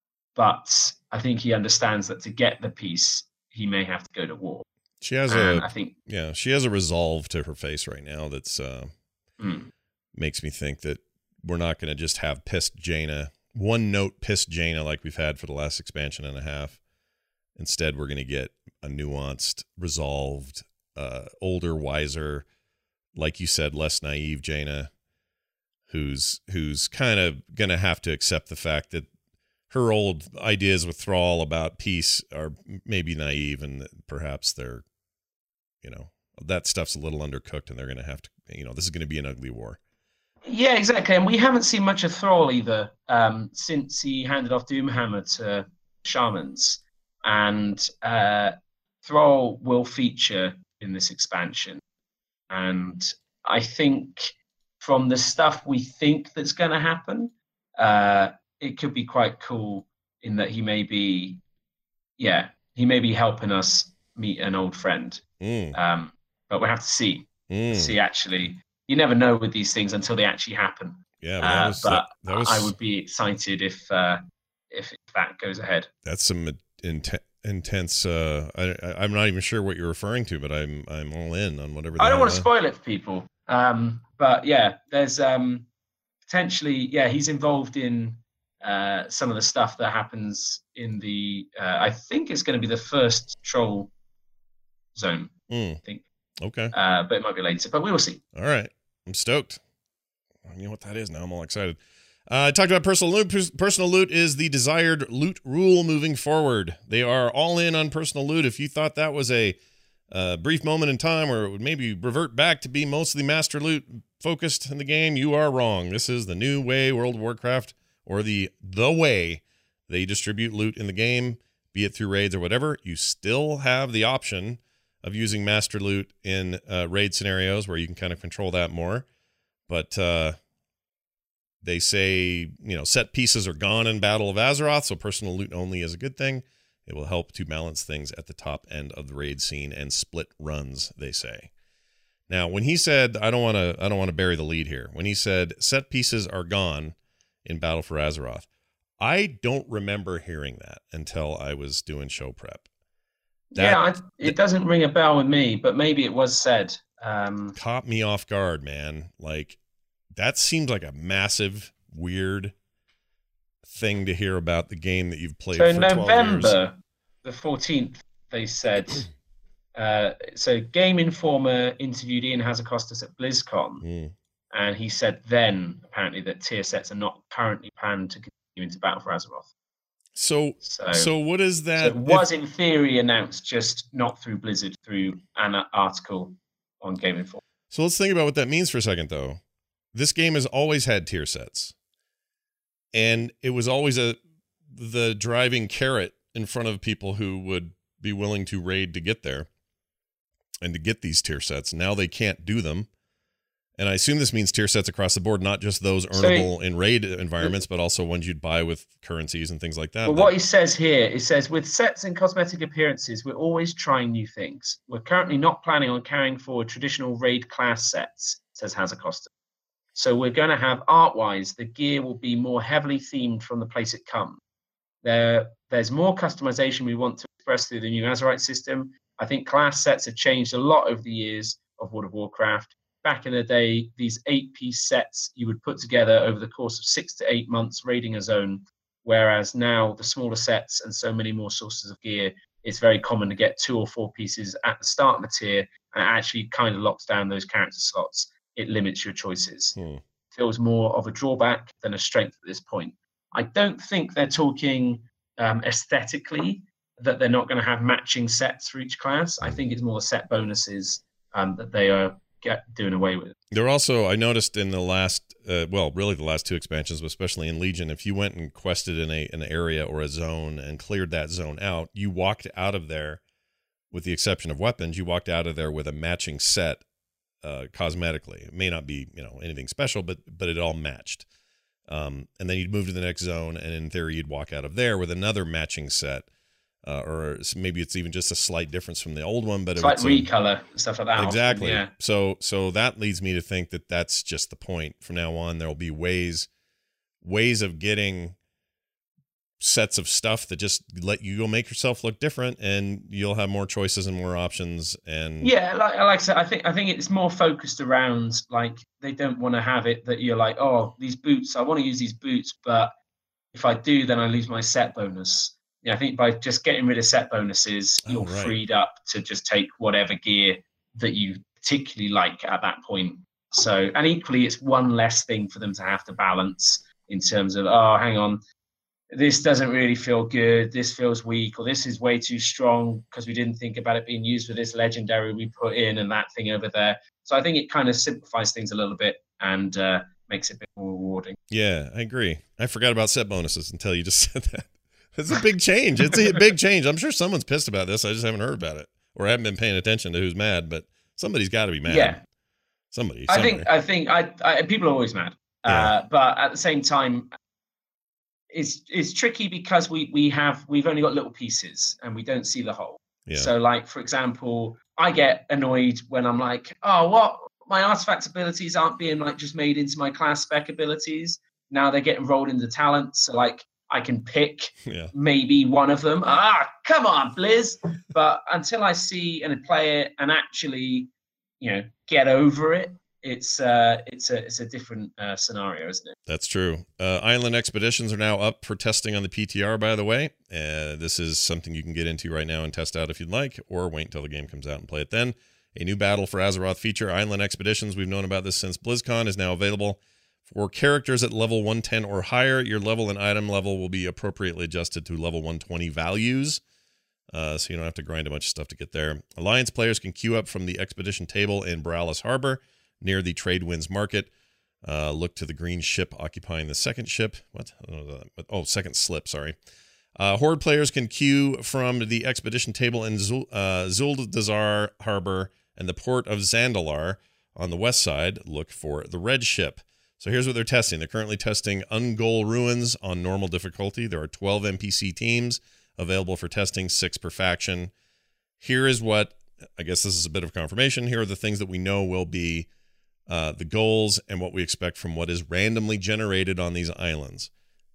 but I think he understands that to get the peace, he may have to go to war. She has And a I think yeah, she has a resolve to her face right now that's uh, mm, makes me think that we're not going to just have pissed Jaina, one note pissed Jaina like we've had for the last expansion and a half. Instead, we're going to get a nuanced, resolved, uh, older, wiser, like you said, less naive Jaina, who's who's kind of going to have to accept the fact that her old ideas with Thrall about peace are maybe naive, and that perhaps they're, you know, that stuff's a little undercooked, and they're going to have to, you know, this is going to be an ugly war. yeah, exactly. And we haven't seen much of Thrall either um, since he handed off Doomhammer to shamans. And uh, Thrall will feature in this expansion. And I think from the stuff we think that's going to happen, uh, it could be quite cool in that he may be, yeah, he may be helping us meet an old friend. Mm, Um, but we'll have to see. mm. See, actually, you never know with these things until they actually happen. Yeah, but that Uh, was, but that, that was I would be excited if uh, if that goes ahead. that's some inten- intense. Uh, I, I- I'm not even sure what you're referring to, but I'm I'm all in on whatever. I the don't want to hell spoil it for people, um, but yeah, there's um, potentially, yeah, he's involved in uh, some of the stuff that happens in the. Uh, I think it's going to be the first troll zone. that- Mm, I think, okay, uh, but it might be later. But we will see. all right. I'm stoked. You know what that is now. I'm all excited. Uh, I talked about personal loot. Pers- Personal loot is the desired loot rule moving forward. They are all in on personal loot. If you thought that was a uh, brief moment in time where it would maybe revert back to be mostly master loot focused in the game, you are wrong. This is the new way World of Warcraft, or the the way they distribute loot in the game, be it through raids or whatever. You still have the option of using master loot in uh, raid scenarios where you can kind of control that more. But uh, they say, you know, set pieces are gone in Battle of Azeroth, so personal loot only is a good thing. It will help to balance things at the top end of the raid scene and split runs, they say. Now, when he said, I don't want to I don't want to bury the lead here. When he said set pieces are gone in Battle for Azeroth, I don't remember hearing that until I was doing show prep. That, yeah, I, it doesn't ring a bell with me, but maybe it was said. Um, caught me off guard, man. Like, that seems like a massive, weird thing to hear about the game that you've played so for twelve November years. The fourteenth, they said. uh, so Game Informer interviewed Ian Hazacostas at BlizzCon, Mm. and he said then apparently that tier sets are not currently planned to continue into Battle for Azeroth. So, So, so what is so that? it was in theory announced, just not through Blizzard, through an article on Game Informer. So let's think about what that means for a second, though. This game has always had tier sets, and it was always a the driving carrot in front of people who would be willing to raid to get there and to get these tier sets. Now they can't do them, and I assume this means tier sets across the board, not just those earnable so, in raid environments, but also ones you'd buy with currencies and things like that. Well, what he says here, he says, with sets and cosmetic appearances, we're always trying new things. We're currently not planning on carrying forward traditional raid class sets, says Hazacostas. So we're going to have, art-wise, the gear will be more heavily themed from the place it comes. There, there's more customization we want to express through the new Azerite system. I think class sets have changed a lot over the years of World of Warcraft. Back in the day, these eight-piece sets you would put together over the course of six to eight months raiding a zone, whereas now the smaller sets and so many more sources of gear, it's very common to get two or four pieces at the start of the tier, and it actually kind of locks down those character slots. It limits your choices. Hmm. Feels more of a drawback than a strength at this point. I don't think they're talking um, aesthetically that they're not going to have matching sets for each class. I think it's more the set bonuses um, that they are get doing away with. There also, I noticed in the last, uh, well, really the last two expansions, but especially in Legion, if you went and quested in a an area or a zone and cleared that zone out, you walked out of there, with the exception of weapons, you walked out of there with a matching set uh, cosmetically. It may not be, you know, anything special, but but it all matched. Um, and then you'd move to the next zone, and in theory, you'd walk out of there with another matching set. Uh, or maybe it's even just a slight difference from the old one, but it's it like was recolor and stuff like that. Exactly. Often, yeah. So, so that leads me to think that that's just the point. From now on, there will be ways, ways of getting sets of stuff that just let you go make yourself look different, and you'll have more choices and more options. And yeah, like, like I said, I think I think it's more focused around, like, they don't want to have it that you're like, oh, these boots, I want to use these boots, but if I do, then I lose my set bonus. Yeah, I think by just getting rid of set bonuses, you're oh, right. freed up to just take whatever gear that you particularly like at that point. So, and equally, it's one less thing for them to have to balance in terms of, oh, hang on, this doesn't really feel good, this feels weak, or this is way too strong because we didn't think about it being used for this legendary we put in and that thing over there. So I think it kind of simplifies things a little bit and uh, makes it a bit more rewarding. Yeah, I agree. I forgot about set bonuses until you just said that. It's a big change. It's a big change. I'm sure someone's pissed about this. I just haven't heard about it, or I haven't been paying attention to who's mad. But somebody's got to be mad. Yeah, somebody. I somebody. think. I think. I, I. People are always mad. Yeah. Uh, but at the same time, it's it's tricky because we we have we've only got little pieces and we don't see the whole. Yeah. So, like for example, I get annoyed when I'm like, oh, what my artifact abilities aren't being like just made into my class spec abilities. Now they're getting rolled into talents. So like. I can pick yeah. maybe one of them. Ah, come on, Blizz. But until I see and play it and actually, you know, get over it, it's uh, it's a it's a different uh, scenario, isn't it? That's true. Uh, Island Expeditions are now up for testing on the P T R, by the way. Uh, this is something you can get into right now and test out if you'd like, or wait until the game comes out and play it then. A new Battle for Azeroth feature, Island Expeditions, we've known about this since BlizzCon, is now available. For characters at level one ten or higher, your level and item level will be appropriately adjusted to level one twenty values, uh, so you don't have to grind a bunch of stuff to get there. Alliance players can queue up from the expedition table in Borealis Harbor near the Tradewinds Market. Uh, look to the green ship occupying the second ship. What? Oh, second slip, sorry. Uh, Horde players can queue from the expedition table in Zul- uh, Zuldazar Harbor and the port of Zandalar on the west side. Look for the red ship. So here's what they're testing. They're currently testing Ungol Ruins on normal difficulty. There are twelve N P C teams available for testing, six per faction. Here is what, I guess this is a bit of confirmation. Here are the things that we know will be uh, the goals and what we expect from what is randomly generated on these islands.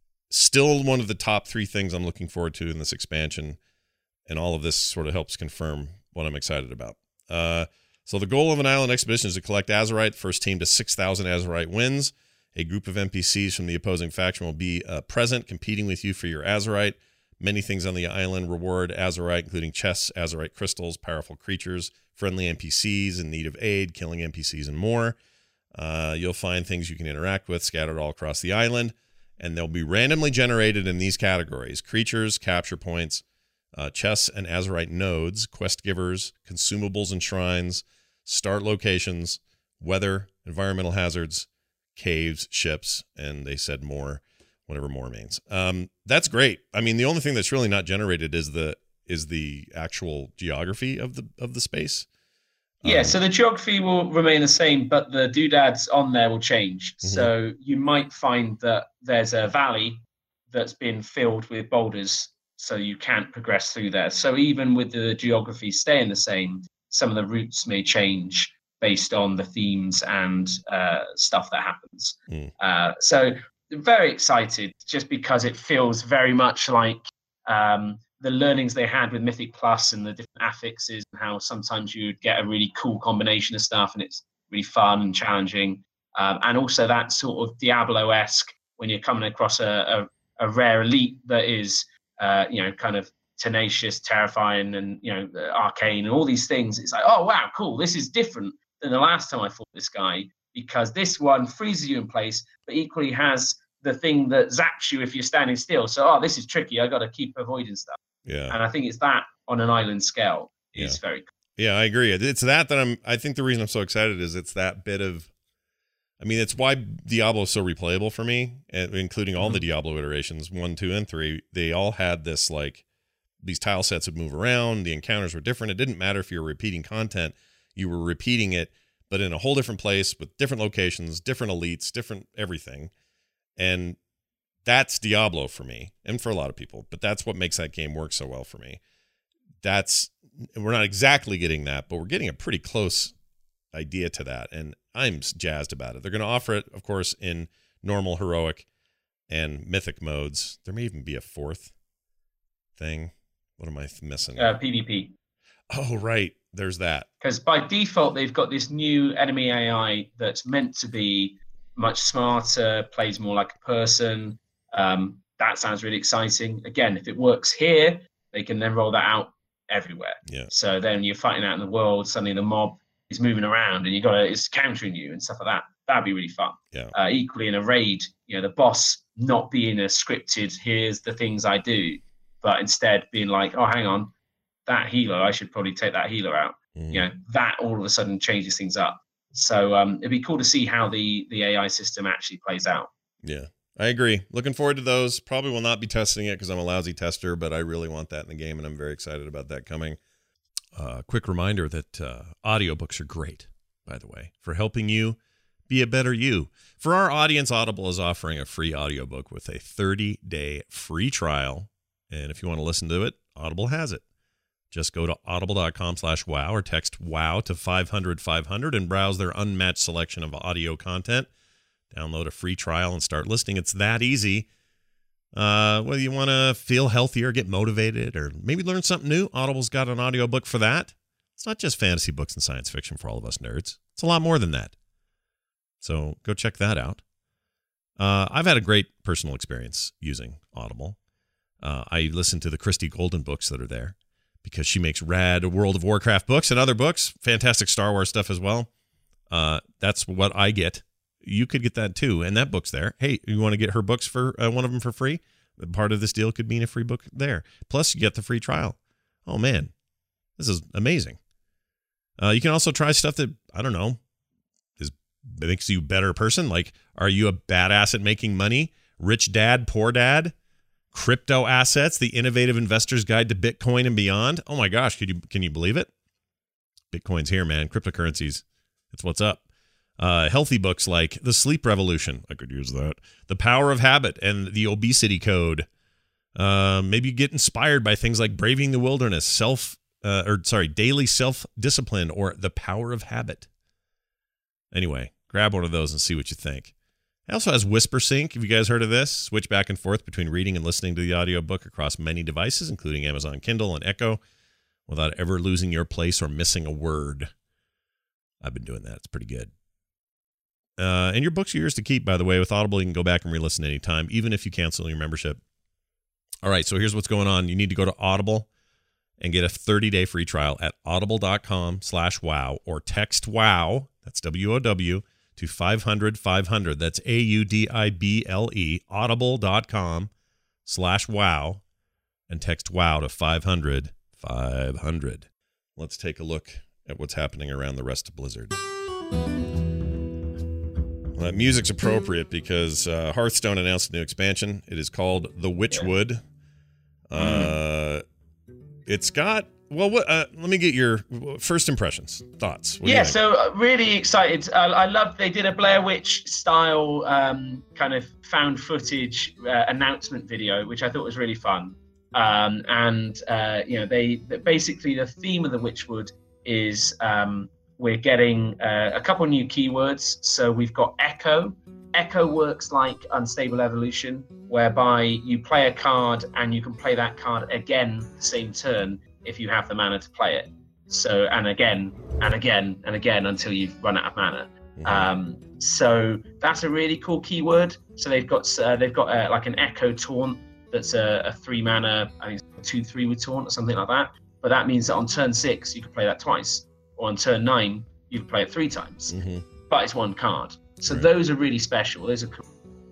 Still one of the top three things I'm looking forward to in this expansion, and all of this sort of helps confirm what I'm excited about. Uh, so the goal of an island expedition is to collect Azerite. First team to six thousand Azerite wins. A group of N P Cs from the opposing faction will be uh, present, competing with you for your Azerite. Many things on the island reward Azerite, including chests, Azerite crystals, powerful creatures, friendly N P Cs in need of aid, killing N P Cs, and more. Uh, you'll find things you can interact with scattered all across the island, and they'll be randomly generated in these categories: creatures, capture points, uh, chests and Azerite nodes, quest givers, consumables and shrines, start locations, weather, environmental hazards, caves, ships, and they said more, whatever more means. Um, that's great. I mean, the only thing that's really not generated is the is the actual geography of the of the space. Yeah, Um, so the geography will remain the same, but the doodads on there will change. Mhm. So you might find that there's a valley that's been filled with boulders, so you can't progress through there. So even with the geography staying the same, some of the routes may change based on the themes and uh, stuff that happens. Mm. Uh, so very excited, just because it feels very much like um, the learnings they had with Mythic Plus and the different affixes, and how sometimes you'd get a really cool combination of stuff and it's really fun and challenging. Um, and also that sort of Diablo-esque when you're coming across a, a, a rare elite that is, uh, you know, kind of tenacious, terrifying, and, you know, arcane and all these things. It's like, oh, wow, cool. This is different than the last time I fought this guy, because this one freezes you in place, but equally has the thing that zaps you if you're standing still. So, oh, this is tricky. I got to keep avoiding stuff. Yeah. And I think it's that on an island scale is Yeah. very cool. Yeah, I agree. It's that that I'm, I think the reason I'm so excited is it's that bit of, I mean, it's why Diablo is so replayable for me, and including all the Diablo iterations, one, two, and three. They all had this, like, these tile sets would move around. The encounters were different. It didn't matter if you were repeating content. You were repeating it, but in a whole different place with different locations, different elites, different everything. And that's Diablo for me and for a lot of people, but that's what makes that game work so well for me. That's, we're not exactly getting that, but we're getting a pretty close idea to that, and I'm jazzed about it. They're going to offer it, of course, in normal, heroic, and mythic modes. There may even be a fourth thing. What am I missing? Uh, PvP. Oh, right. There's that. Because by default, they've got this new enemy A I that's meant to be much smarter, plays more like a person. Um, that sounds really exciting. Again, if it works here, they can then roll that out everywhere. Yeah. So then you're fighting out in the world, suddenly the mob is moving around and you got to, it's countering you and stuff like that. That'd be really fun. Yeah. Uh, equally in a raid, you know, the boss not being a scripted, here's the things I do, but instead being like, oh, hang on, that healer, I should probably take that healer out. Mm. You know, that all of a sudden changes things up. So um, it'd be cool to see how the the A I system actually plays out. Yeah, I agree. Looking forward to those. Probably will not be testing it because I'm a lousy tester, but I really want that in the game, and I'm very excited about that coming. Uh, quick reminder that uh, audiobooks are great, by the way, for helping you be a better you. For our audience, Audible is offering a free audiobook with a thirty-day free trial, and if you want to listen to it, Audible has it. Just go to audible.com slash wow or text wow to five hundred five hundred and browse their unmatched selection of audio content. Download a free trial and start listening. It's that easy. Uh, whether you want to feel healthier, get motivated, or maybe learn something new, Audible's got an audiobook for that. It's not just fantasy books and science fiction for all of us nerds. It's a lot more than that. So go check that out. Uh, I've had a great personal experience using Audible. Uh, I listen to the Christy Golden books that are there, because she makes rad World of Warcraft books and other books, fantastic Star Wars stuff as well. Uh, that's what I get. You could get that too, and that book's there. Hey, you want to get her books for uh, one of them for free? Part of this deal could mean a free book there. Plus, you get the free trial. Oh, man. This is amazing. Uh, you can also try stuff that, I don't know, is makes you a better person. Like, are you a badass at making money? Rich Dad, Poor Dad? Crypto assets, the innovative investor's guide to Bitcoin and beyond. Oh my gosh, could you can you believe it? Bitcoin's here, man. Cryptocurrencies, it's what's up. Uh, healthy books like The Sleep Revolution, I could use that. The Power of Habit and The Obesity Code. Uh, maybe you get inspired by things like Braving the Wilderness, self, uh, or sorry, Daily Self-Discipline, or The Power of Habit. Anyway, grab one of those and see what you think. It also has Whisper Sync. Have you guys heard of this? Switch back and forth between reading and listening to the audiobook across many devices, including Amazon Kindle and Echo, without ever losing your place or missing a word. I've been doing that. It's pretty good. Uh, and your book's yours to keep, by the way. With Audible, you can go back and re-listen anytime, even if you cancel your membership. All right, so here's what's going on. You need to go to Audible and get a thirty-day free trial at audible.com slash wow or text WOW, that's W O W, to five hundred five hundred. That's A U D I B L E, audible.com slash wow, and text WOW to five hundred five hundred. Let's take a look at what's happening around the rest of Blizzard. Well, that music's appropriate because uh, Hearthstone announced a new expansion. It is called The Witchwood. Uh, it's got, well, what? Uh, let me get your first impressions, thoughts. What do yeah, you think? so uh, really excited. Uh, I love they did a Blair Witch style um, kind of found footage uh, announcement video, which I thought was really fun. Um, and uh, you know, they basically the theme of the Witchwood is um, we're getting uh, a couple new keywords. So we've got Echo. Echo works like Unstable Evolution, whereby you play a card and you can play that card again the same turn if you have the mana to play it. So and again and again and again until you've run out of mana. Mm-hmm. Um, so that's a really cool keyword. So they've got uh, they've got uh, like an Echo Taunt that's a, a three mana, I think it's two three with Taunt or something like that. But that means that on turn six you can play that twice, or on turn nine you can play it three times. Mm-hmm. But it's one card. So right. Those are really special. Those are cool.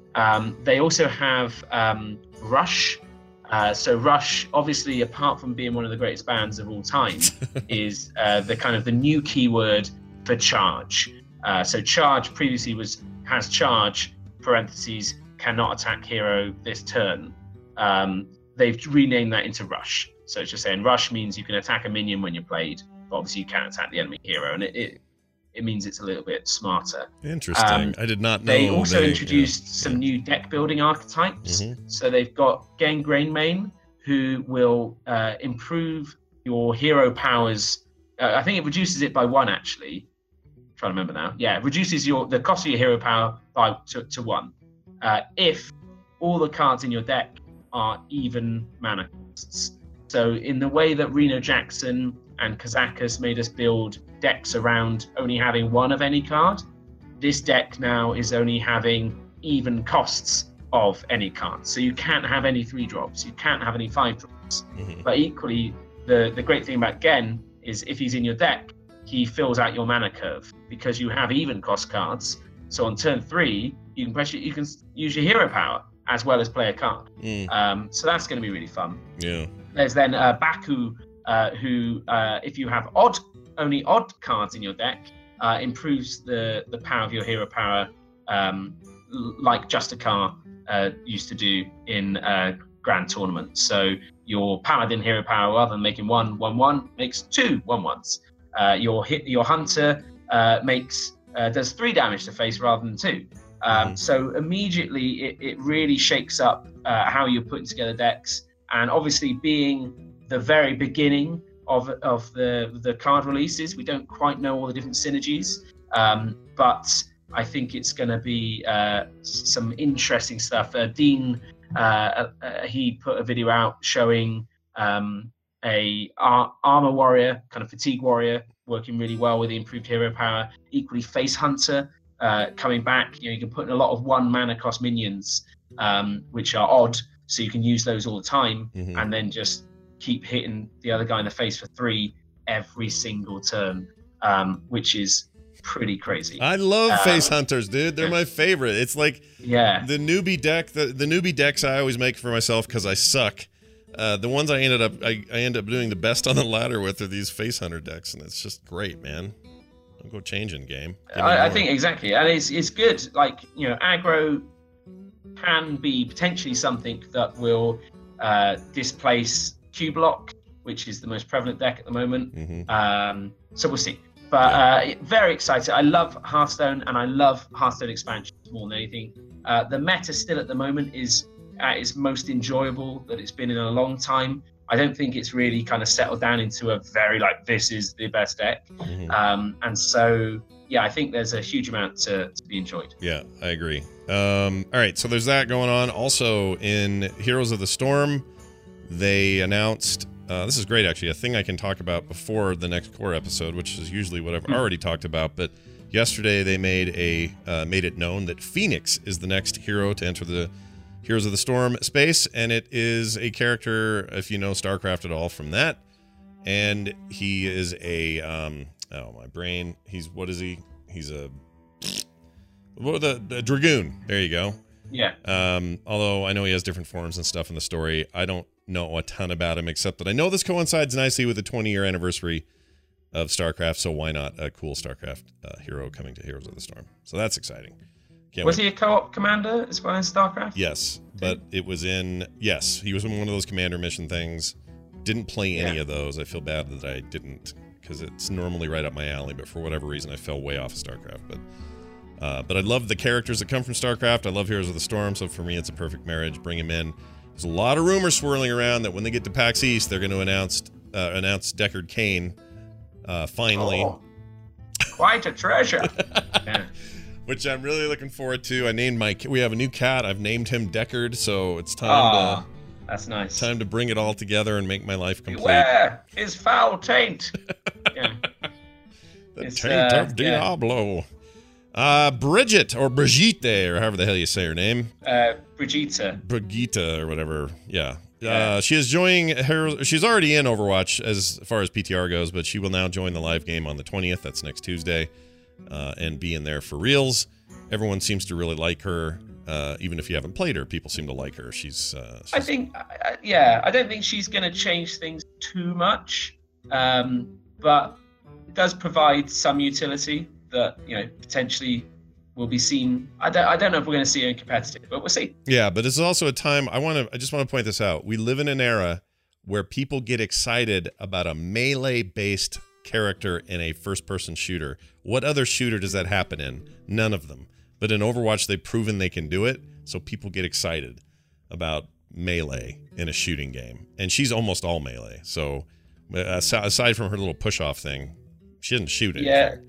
Um, they also have um, Rush. Uh, so Rush, obviously, apart from being one of the greatest bands of all time, is uh, the kind of the new keyword for charge. Uh, so charge previously was has charge, parentheses, cannot attack hero this turn. Um, they've renamed that into Rush. So it's just saying Rush means you can attack a minion when you're played, but obviously you can't attack the enemy hero. And it, it it means it's a little bit smarter. Interesting. Um, I did not know. They also they, introduced yeah. some new deck building archetypes. Mm-hmm. So they've got Gangrene Main, who will uh, improve your hero powers. Uh, I think it reduces it by one, actually. I'm trying to remember now. Yeah, it reduces your the cost of your hero power by to, to one. Uh, if all the cards in your deck are even mana costs. So in the way that Reno Jackson and Kazakus made us build decks around only having one of any card, this deck now is only having even costs of any card. So you can't have any three drops, you can't have any five drops. Mm-hmm. But equally, the, the great thing about Gen is if he's in your deck, he fills out your mana curve because you have even cost cards. So on turn three, you can press you can use your hero power as well as play a card. Mm. Um, so that's going to be really fun. Yeah. There's then uh, Baku, uh, who, uh, if you have odd, only odd cards in your deck, uh, improves the, the power of your hero power, um, like Justicar uh, used to do in uh, Grand Tournament. So your Paladin hero power, rather than making one one one, makes two one ones. Uh, your hit your Hunter uh, makes uh, does three damage to face rather than two. Um, mm. So immediately it, it really shakes up uh, how you're putting together decks. And obviously, being the very beginning of of the the card releases, we don't quite know all the different synergies. Um, but I think it's going to be uh, some interesting stuff. Uh, Dean, uh, uh, he put a video out showing um, a ar- armor warrior, kind of fatigue warrior, working really well with the improved hero power. Equally, Face Hunter uh, coming back. You know, you can put in a lot of one mana cost minions, um, which are odd. So you can use those all the time, mm-hmm. and then just keep hitting the other guy in the face for three every single turn, um, which is pretty crazy. I love um, face hunters, dude. They're my favorite. It's like yeah. the newbie deck, the, the newbie decks I always make for myself because I suck. Uh, the ones I ended up I, I end up doing the best on the ladder with are these face hunter decks, and it's just great, man. Don't go changing game. I, I think exactly, and it's it's good. Like you know, aggro can be potentially something that will uh, displace Q-Block, which is the most prevalent deck at the moment. Mm-hmm. Um, so we'll see. But uh, very excited. I love Hearthstone, and I love Hearthstone expansions more than anything. Uh, the meta still at the moment is at its most enjoyable that it's been in a long time. I don't think it's really kind of settled down into a very like this is the best deck. Mm-hmm. Um, and so yeah, I think there's a huge amount to, to be enjoyed. Yeah, I agree. Um, all right, so there's that going on. Also in Heroes of the Storm, they announced, uh, this is great actually, a thing I can talk about before the next core episode, which is usually what I've mm-hmm. already talked about, but yesterday they made a uh, made it known that Phoenix is the next hero to enter the Heroes of the Storm space, and it is a character, if you know StarCraft at all, from that, and he is a um, oh my brain, he's what is he? He's a what the, the Dragoon. There you go. Yeah. Um, although I know he has different forms and stuff in the story, I don't know a ton about him except that I know this coincides nicely with the twenty year anniversary of StarCraft, so why not a cool StarCraft uh, hero coming to Heroes of the Storm? So that's exciting. Can't was wait. he a co-op commander as well as StarCraft? Yes, but it was in, yes, he was in one of those commander mission things. Didn't play any yeah. of those. I feel bad that I didn't, because it's normally right up my alley, but for whatever reason, I fell way off of StarCraft. But uh, but I love the characters that come from StarCraft. I love Heroes of the Storm, so for me, it's a perfect marriage. Bring him in. There's a lot of rumors swirling around that when they get to PAX East, they're going to announce uh, announce Deckard Cain, uh, finally. Oh, quite a treasure. Yeah. Which I'm really looking forward to. I named my we have a new cat. I've named him Deckard, so it's time oh, to that's nice. Time to bring it all together and make my life complete. Beware his foul taint. Yeah. The It's, taint uh, of Diablo. Yeah. Uh, Bridget or Brigitte or however the hell you say her name. Uh, Brigitte. Brigitte or whatever. Yeah. Yeah. Uh, she is joining her. She's already in Overwatch as far as P T R goes, but she will now join the live game on the twentieth. That's next Tuesday. Uh, and be in there for reals. Everyone seems to really like her, uh, even if you haven't played her. People seem to like her. She's. Uh, she's... I think, uh, yeah, I don't think she's going to change things too much, um, but it does provide some utility that you know potentially will be seen. I don't, I don't know if we're going to see her in competitive, but we'll see. Yeah, but it's also a time. I want to. I just want to point this out. We live in an era where people get excited about a melee-based character in a first-person shooter. What other shooter does that happen in? None of them. But in Overwatch, they've proven they can do it, so people get excited about melee in a shooting game. And she's almost all melee. So aside from her little push-off thing, she doesn't shoot anything. Yeah.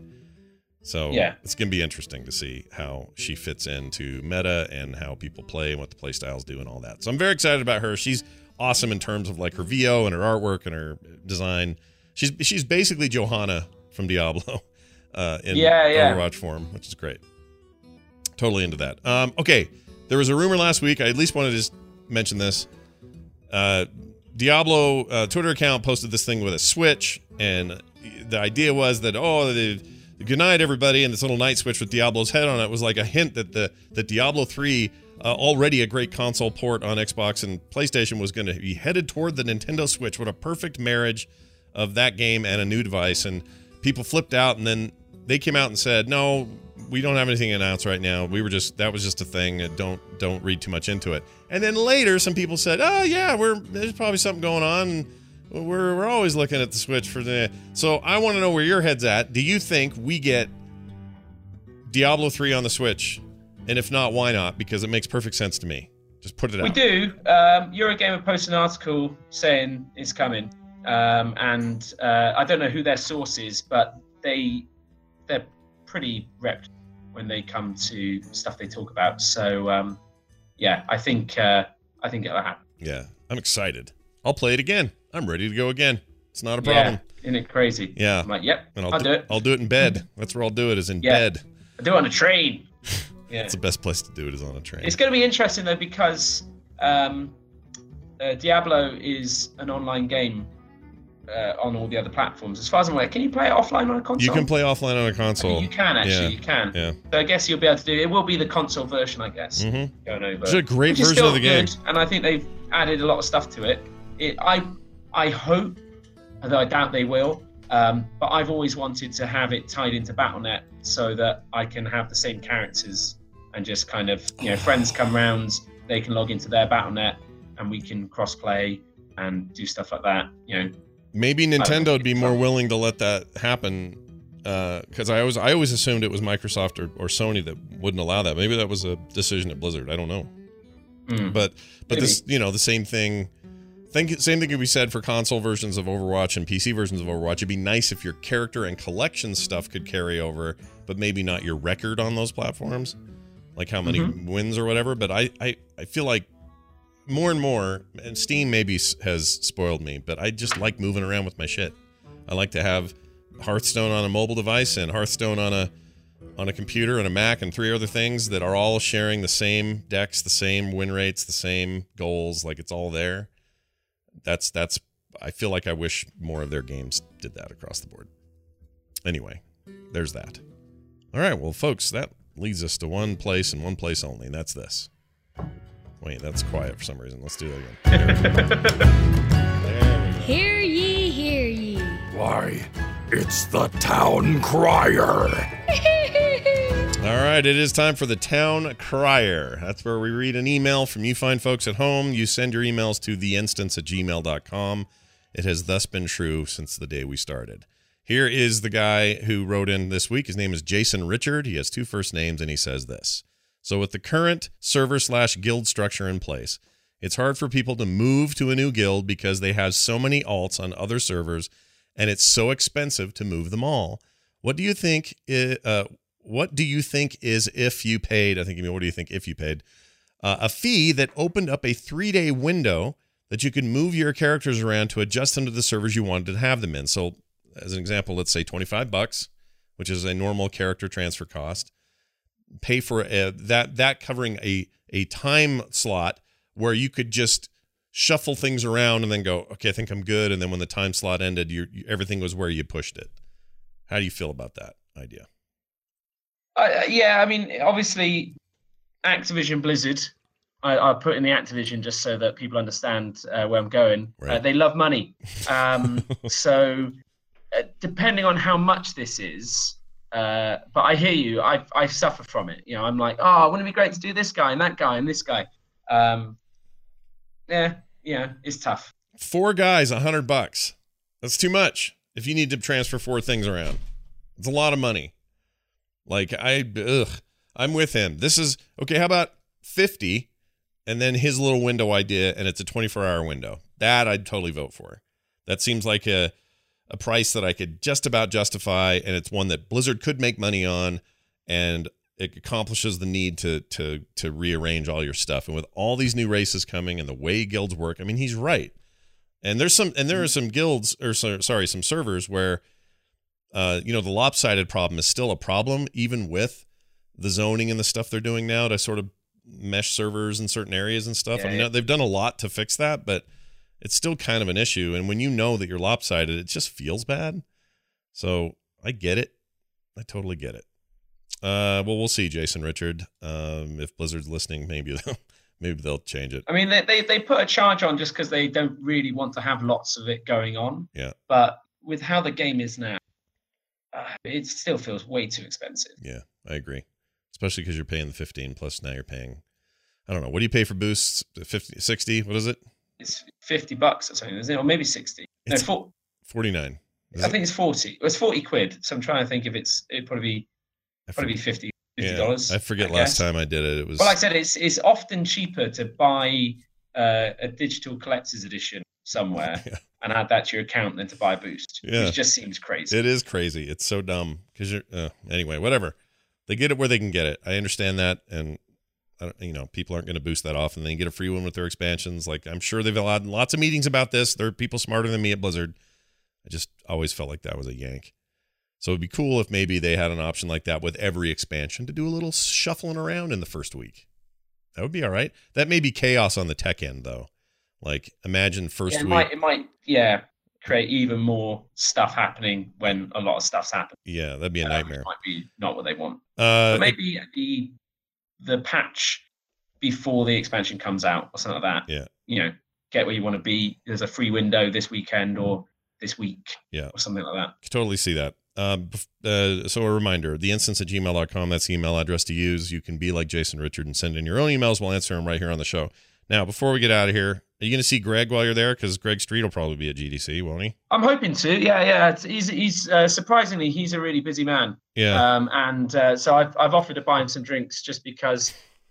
So yeah. It's going to be interesting to see how she fits into meta and how people play and what the play styles do and all that. So I'm very excited about her. She's awesome in terms of like her V O and her artwork and her design. She's she's basically Johanna from Diablo uh, in yeah, yeah. Overwatch form, which is great. Totally into that. Um, okay, there was a rumor last week. I at least wanted to just mention this. Uh, Diablo uh, Twitter account posted this thing with a switch, and the idea was that, oh, the, good night, everybody, and this little night switch with Diablo's head on it was like a hint that the that Diablo three, uh, already a great console port on Xbox and PlayStation, was going to be headed toward the Nintendo Switch. What a perfect marriage of that game and a new device. And people flipped out, and then they came out and said, no, we don't have anything announced right now. We were just, that was just a thing. Don't don't read too much into it. And then later some people said, oh yeah, we're there's probably something going on. We're we're always looking at the Switch for the. So I want to know where your head's at. Do you think we get Diablo three on the Switch? And if not, why not? Because it makes perfect sense to me. Just put it out. We do. Um, Eurogamer posted an article saying it's coming. Um, and uh, I don't know who their source is, but they they're pretty reputable when they come to stuff they talk about. So um, yeah, I think uh, I think it'll happen. Yeah, I'm excited. I'll play it again. I'm ready to go again. It's not a problem. Yeah, isn't it crazy? Yeah. I'm like, yep, and I'll, I'll do, do it. I'll do it in bed. That's where I'll do it, is in yeah. bed. I'll do it on a train. Yeah, it's the best place to do it, is on a train. It's going to be interesting though, because um, uh, Diablo is an online game. Uh, on all the other platforms, as far as I'm aware. Can you play it offline on a console? You can play offline on a console. I mean, you can actually, yeah. you can. Yeah. So I guess you'll be able to do. It will be the console version, I guess. Mm-hmm. Going over. It's a great which is version still of the game, good, and I think they've added a lot of stuff to it. It, I, I hope, although I doubt they will. Um, but I've always wanted to have it tied into Battle dot net so that I can have the same characters and just kind of, you know, friends come round, they can log into their Battle dot net, and we can cross-play and do stuff like that. You know. Maybe Nintendo would be more willing to let that happen, because uh, I always I always assumed it was Microsoft or, or Sony that wouldn't allow that. Maybe that was a decision at Blizzard. I don't know. Mm. But but Maybe. this, you know, the same thing. Think same thing could be said for console versions of Overwatch and P C versions of Overwatch. It'd be nice if your character and collection stuff could carry over, but maybe not your record on those platforms, like how many Mm-hmm. wins or whatever. But I, I, I feel like more and more, and Steam maybe s- has spoiled me, but I just like moving around with my shit. I like to have Hearthstone on a mobile device and Hearthstone on a on a computer and a Mac and three other things that are all sharing the same decks, the same win rates, the same goals. Like it's all there. That's that's. I feel like I wish more of their games did that across the board. Anyway, there's that. All right, well, folks, that leads us to one place and one place only, and that's this. Wait, that's quiet for some reason. Let's do that again. There we go. There we go. Hear ye, hear ye. Why, it's the Town Crier. All right, it is time for the Town Crier. That's where we read an email from you fine folks at home. You send your emails to the instance at gmail dot com. It has thus been true since the day we started. Here is the guy who wrote in this week. His name is Jason Richard. He has two first names, and he says this. So with the current server slash guild structure in place, it's hard for people to move to a new guild because they have so many alts on other servers, and it's so expensive to move them all. What do you think? I- uh, what do you think is if you paid? I think you mean what do you think if you paid uh, a fee that opened up a three-day window that you could move your characters around to adjust them to the servers you wanted to have them in. So, as an example, let's say twenty-five bucks, which is a normal character transfer cost. Pay for a, that that covering a a time slot where you could just shuffle things around and then go, okay, I think I'm good. And then when the time slot ended, you everything was where you pushed it. How do you feel about that idea? Uh, yeah, I mean, obviously, Activision Blizzard. I, I put in the Activision just so that people understand uh, where I'm going. Right. Uh, they love money, um, so uh, depending on how much this is. Uh, but I hear you. I I suffer from it. You know, I'm like, oh, wouldn't it be great to do this guy and that guy and this guy? Um, yeah, yeah, it's tough. Four guys, a hundred bucks. That's too much. If you need to transfer four things around, it's a lot of money. Like I, ugh, I'm with him. This is okay. How about fifty, and then his little window idea, and it's a twenty-four hour window. That I'd totally vote for. That seems like a a price that I could just about justify, and it's one that Blizzard could make money on, and it accomplishes the need to to to rearrange all your stuff. And with all these new races coming and the way guilds work, I mean, he's right. And there's some, and there are some guilds, or so, sorry, some servers where, uh, you know, the lopsided problem is still a problem, even with the zoning and the stuff they're doing now to sort of mesh servers in certain areas and stuff. Yeah, I mean, yeah. they've done a lot to fix that, but it's still kind of an issue. And when you know that you're lopsided, it just feels bad. So I get it. I totally get it. Uh, well, we'll see, Jason Richard. Um, if Blizzard's listening, maybe they'll, maybe they'll change it. I mean, they they, they put a charge on just because they don't really want to have lots of it going on. Yeah. But with how the game is now, uh, it still feels way too expensive. Yeah, I agree. Especially because you're paying the fifteen plus now you're paying, I don't know. What do you pay for boosts? fifty, sixty? What is it? It's fifty bucks or something, isn't it? Or maybe sixty. It's no, four, forty-nine. Is I it? think it's forty. It's forty quid. So I'm trying to think if it's, it'd probably be, I probably be forget, fifty yeah, dollars. I forget I last guess. time I did it. It was Well, like I said, it's it's often cheaper to buy uh, a digital collector's edition somewhere Yeah. and add that to your account than to buy a boost. Yeah. Which just seems crazy. It is crazy. It's so dumb because you're uh, anyway. Whatever. They get it where they can get it. I understand that, and I don't, you know, people aren't going to boost that often. They get a free one with their expansions. Like I'm sure they've had lots of meetings about this. There are people smarter than me at Blizzard. I just always felt like that was a yank. So it'd be cool if maybe they had an option like that with every expansion to do a little shuffling around in the first week. That would be all right. That may be chaos on the tech end, though. Like imagine first Yeah, it week. might it might yeah create even more stuff happening when a lot of stuff's happening. Yeah, that'd be a Uh, nightmare. which might be not what they want. Uh, But maybe the the patch before the expansion comes out or something like that. Yeah. You know, get where you want to be. There's a free window this weekend or this week. Yeah. Or something like that. Could totally see that. Um, bef- uh, so a reminder, the instance at gmail dot com, that's the email address to use. You can be like Jason Richard and send in your own emails. We'll answer them right here on the show. Now, before we get out of here, are you going to see Greg while you're there? Because Greg Street will probably be at G D C, won't he? I'm hoping to. Yeah, yeah. It's, he's he's uh, surprisingly he's a really busy man. Yeah. Um, and uh, so I've I've offered to buy him some drinks just because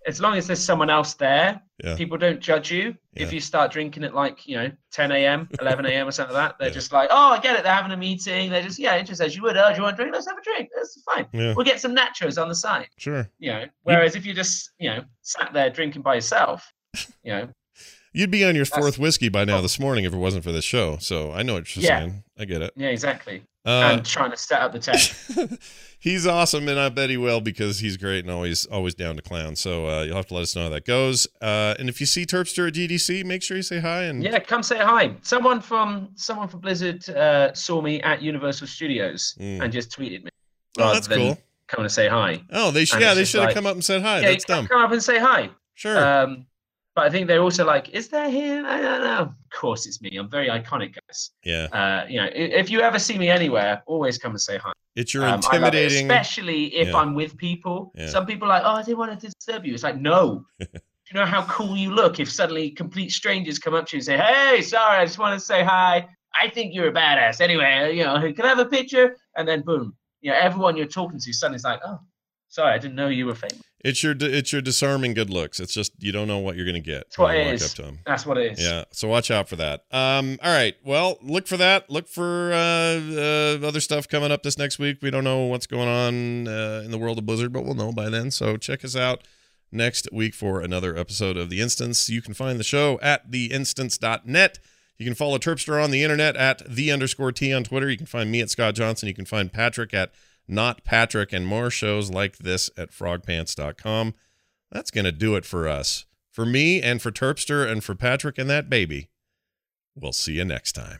as long as there's someone else there, Yeah. people don't judge you. Yeah. If you start drinking at like, you know, ten a.m., eleven a.m. or something like that, they're Yeah. just like, oh, I get it. They're having a meeting. They're just, yeah, just as you would. Oh, do you want a drink? Let's have a drink. That's fine. Yeah. We'll get some nachos on the side. Sure. You know, whereas if you just, you know, sat there drinking by yourself, you know, You'd be on your That's- fourth whiskey by now this morning if it wasn't for this show. So I know what you're Yeah. saying. I get it. yeah, exactly. Uh, and trying to set up the tent. he's awesome, and I bet he will because he's great and always always down to clown. So uh, you'll have to let us know how that goes. Uh, and if you see Terpster at G D C, make sure you say hi. And Yeah, come say hi. Someone from someone from Blizzard uh, saw me at Universal Studios Mm. and just tweeted me. Oh, rather that's than cool. Coming to say hi. Oh, they should. And Yeah, it's they just should have like- come up and said hi. yeah, That's you can dumb. come up and say hi. Sure. Um, but I think they're also like, is there him? I don't know. Of course, it's me. I'm very iconic, guys. yeah, Uh, you know, i- if you ever see me anywhere, always come and say hi. it's your Um, I love it, intimidating. especially if Yeah. I'm with people. Yeah. Some people are like, oh, I didn't want to disturb you. It's like, no. Do you know how cool you look if suddenly complete strangers come up to you and say, hey, sorry, I just want to say hi. I think you're a badass. Anyway, you know, can I have a picture? And then boom, you know, everyone you're talking to suddenly is like, oh, sorry, I didn't know you were famous. It's your it's your disarming good looks. It's just you don't know what you're gonna get. That's what when you it walk is. up to him. That's what it is. Yeah, so watch out for that. Um, all right, well, look for that. Look for uh, uh, other stuff coming up this next week. We don't know what's going on uh, in the world of Blizzard, but we'll know by then. So check us out next week for another episode of The Instance. You can find the show at the instance dot net. You can follow Terpster on the internet at the underscore T on Twitter. You can find me at Scott Johnson. You can find Patrick at Not Patrick, and more shows like this at frog pants dot com. That's going to do it for us. For me and for Terpster and for Patrick and that baby. We'll see you next time.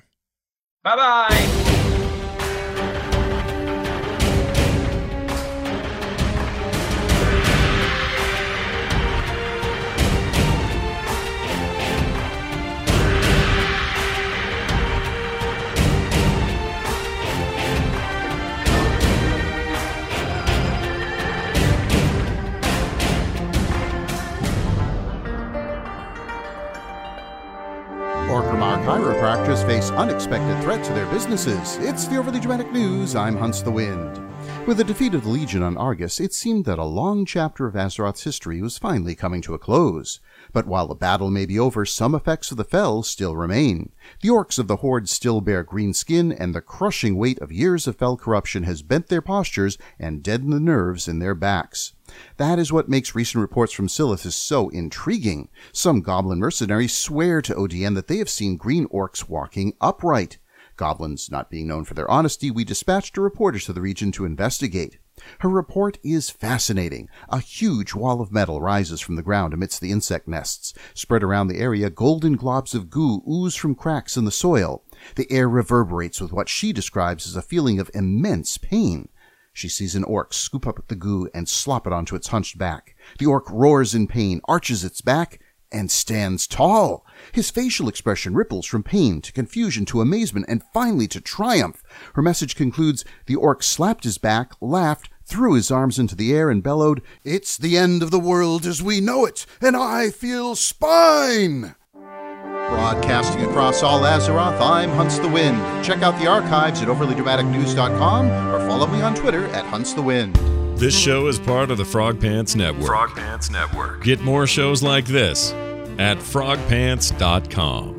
Bye-bye. Orgrimmar chiropractors face unexpected threat to their businesses. It's the Overly Dramatic News. I'm Hunts the Wind. With the defeat of the Legion on Argus, it seemed that a long chapter of Azeroth's history was finally coming to a close. But while the battle may be over, some effects of the Fel still remain. The orcs of the Horde still bear green skin, and the crushing weight of years of Fel corruption has bent their postures and deadened the nerves in their backs. That is what makes recent reports from Silithus so intriguing. Some goblin mercenaries swear to O D N that they have seen green orcs walking upright. Goblins not being known for their honesty, we dispatched a reporter to the region to investigate. Her report is fascinating. A huge wall of metal rises from the ground amidst the insect nests. Spread around the area, golden globs of goo ooze from cracks in the soil. The air reverberates with what she describes as a feeling of immense pain. She sees an orc scoop up the goo and slop it onto its hunched back. The orc roars in pain, arches its back, and stands tall. His facial expression ripples from pain to confusion to amazement and finally to triumph. Her message concludes, the orc slapped his back, laughed, threw his arms into the air and bellowed, "It's the end of the world as we know it, and I feel spine!" Broadcasting across all Azeroth, I'm Hunts the Wind. Check out the archives at overly dramatic news dot com or follow me on Twitter at Hunts the Wind. This show is part of the Frog Pants Network. Frog Pants Network. Get more shows like this at frog pants dot com.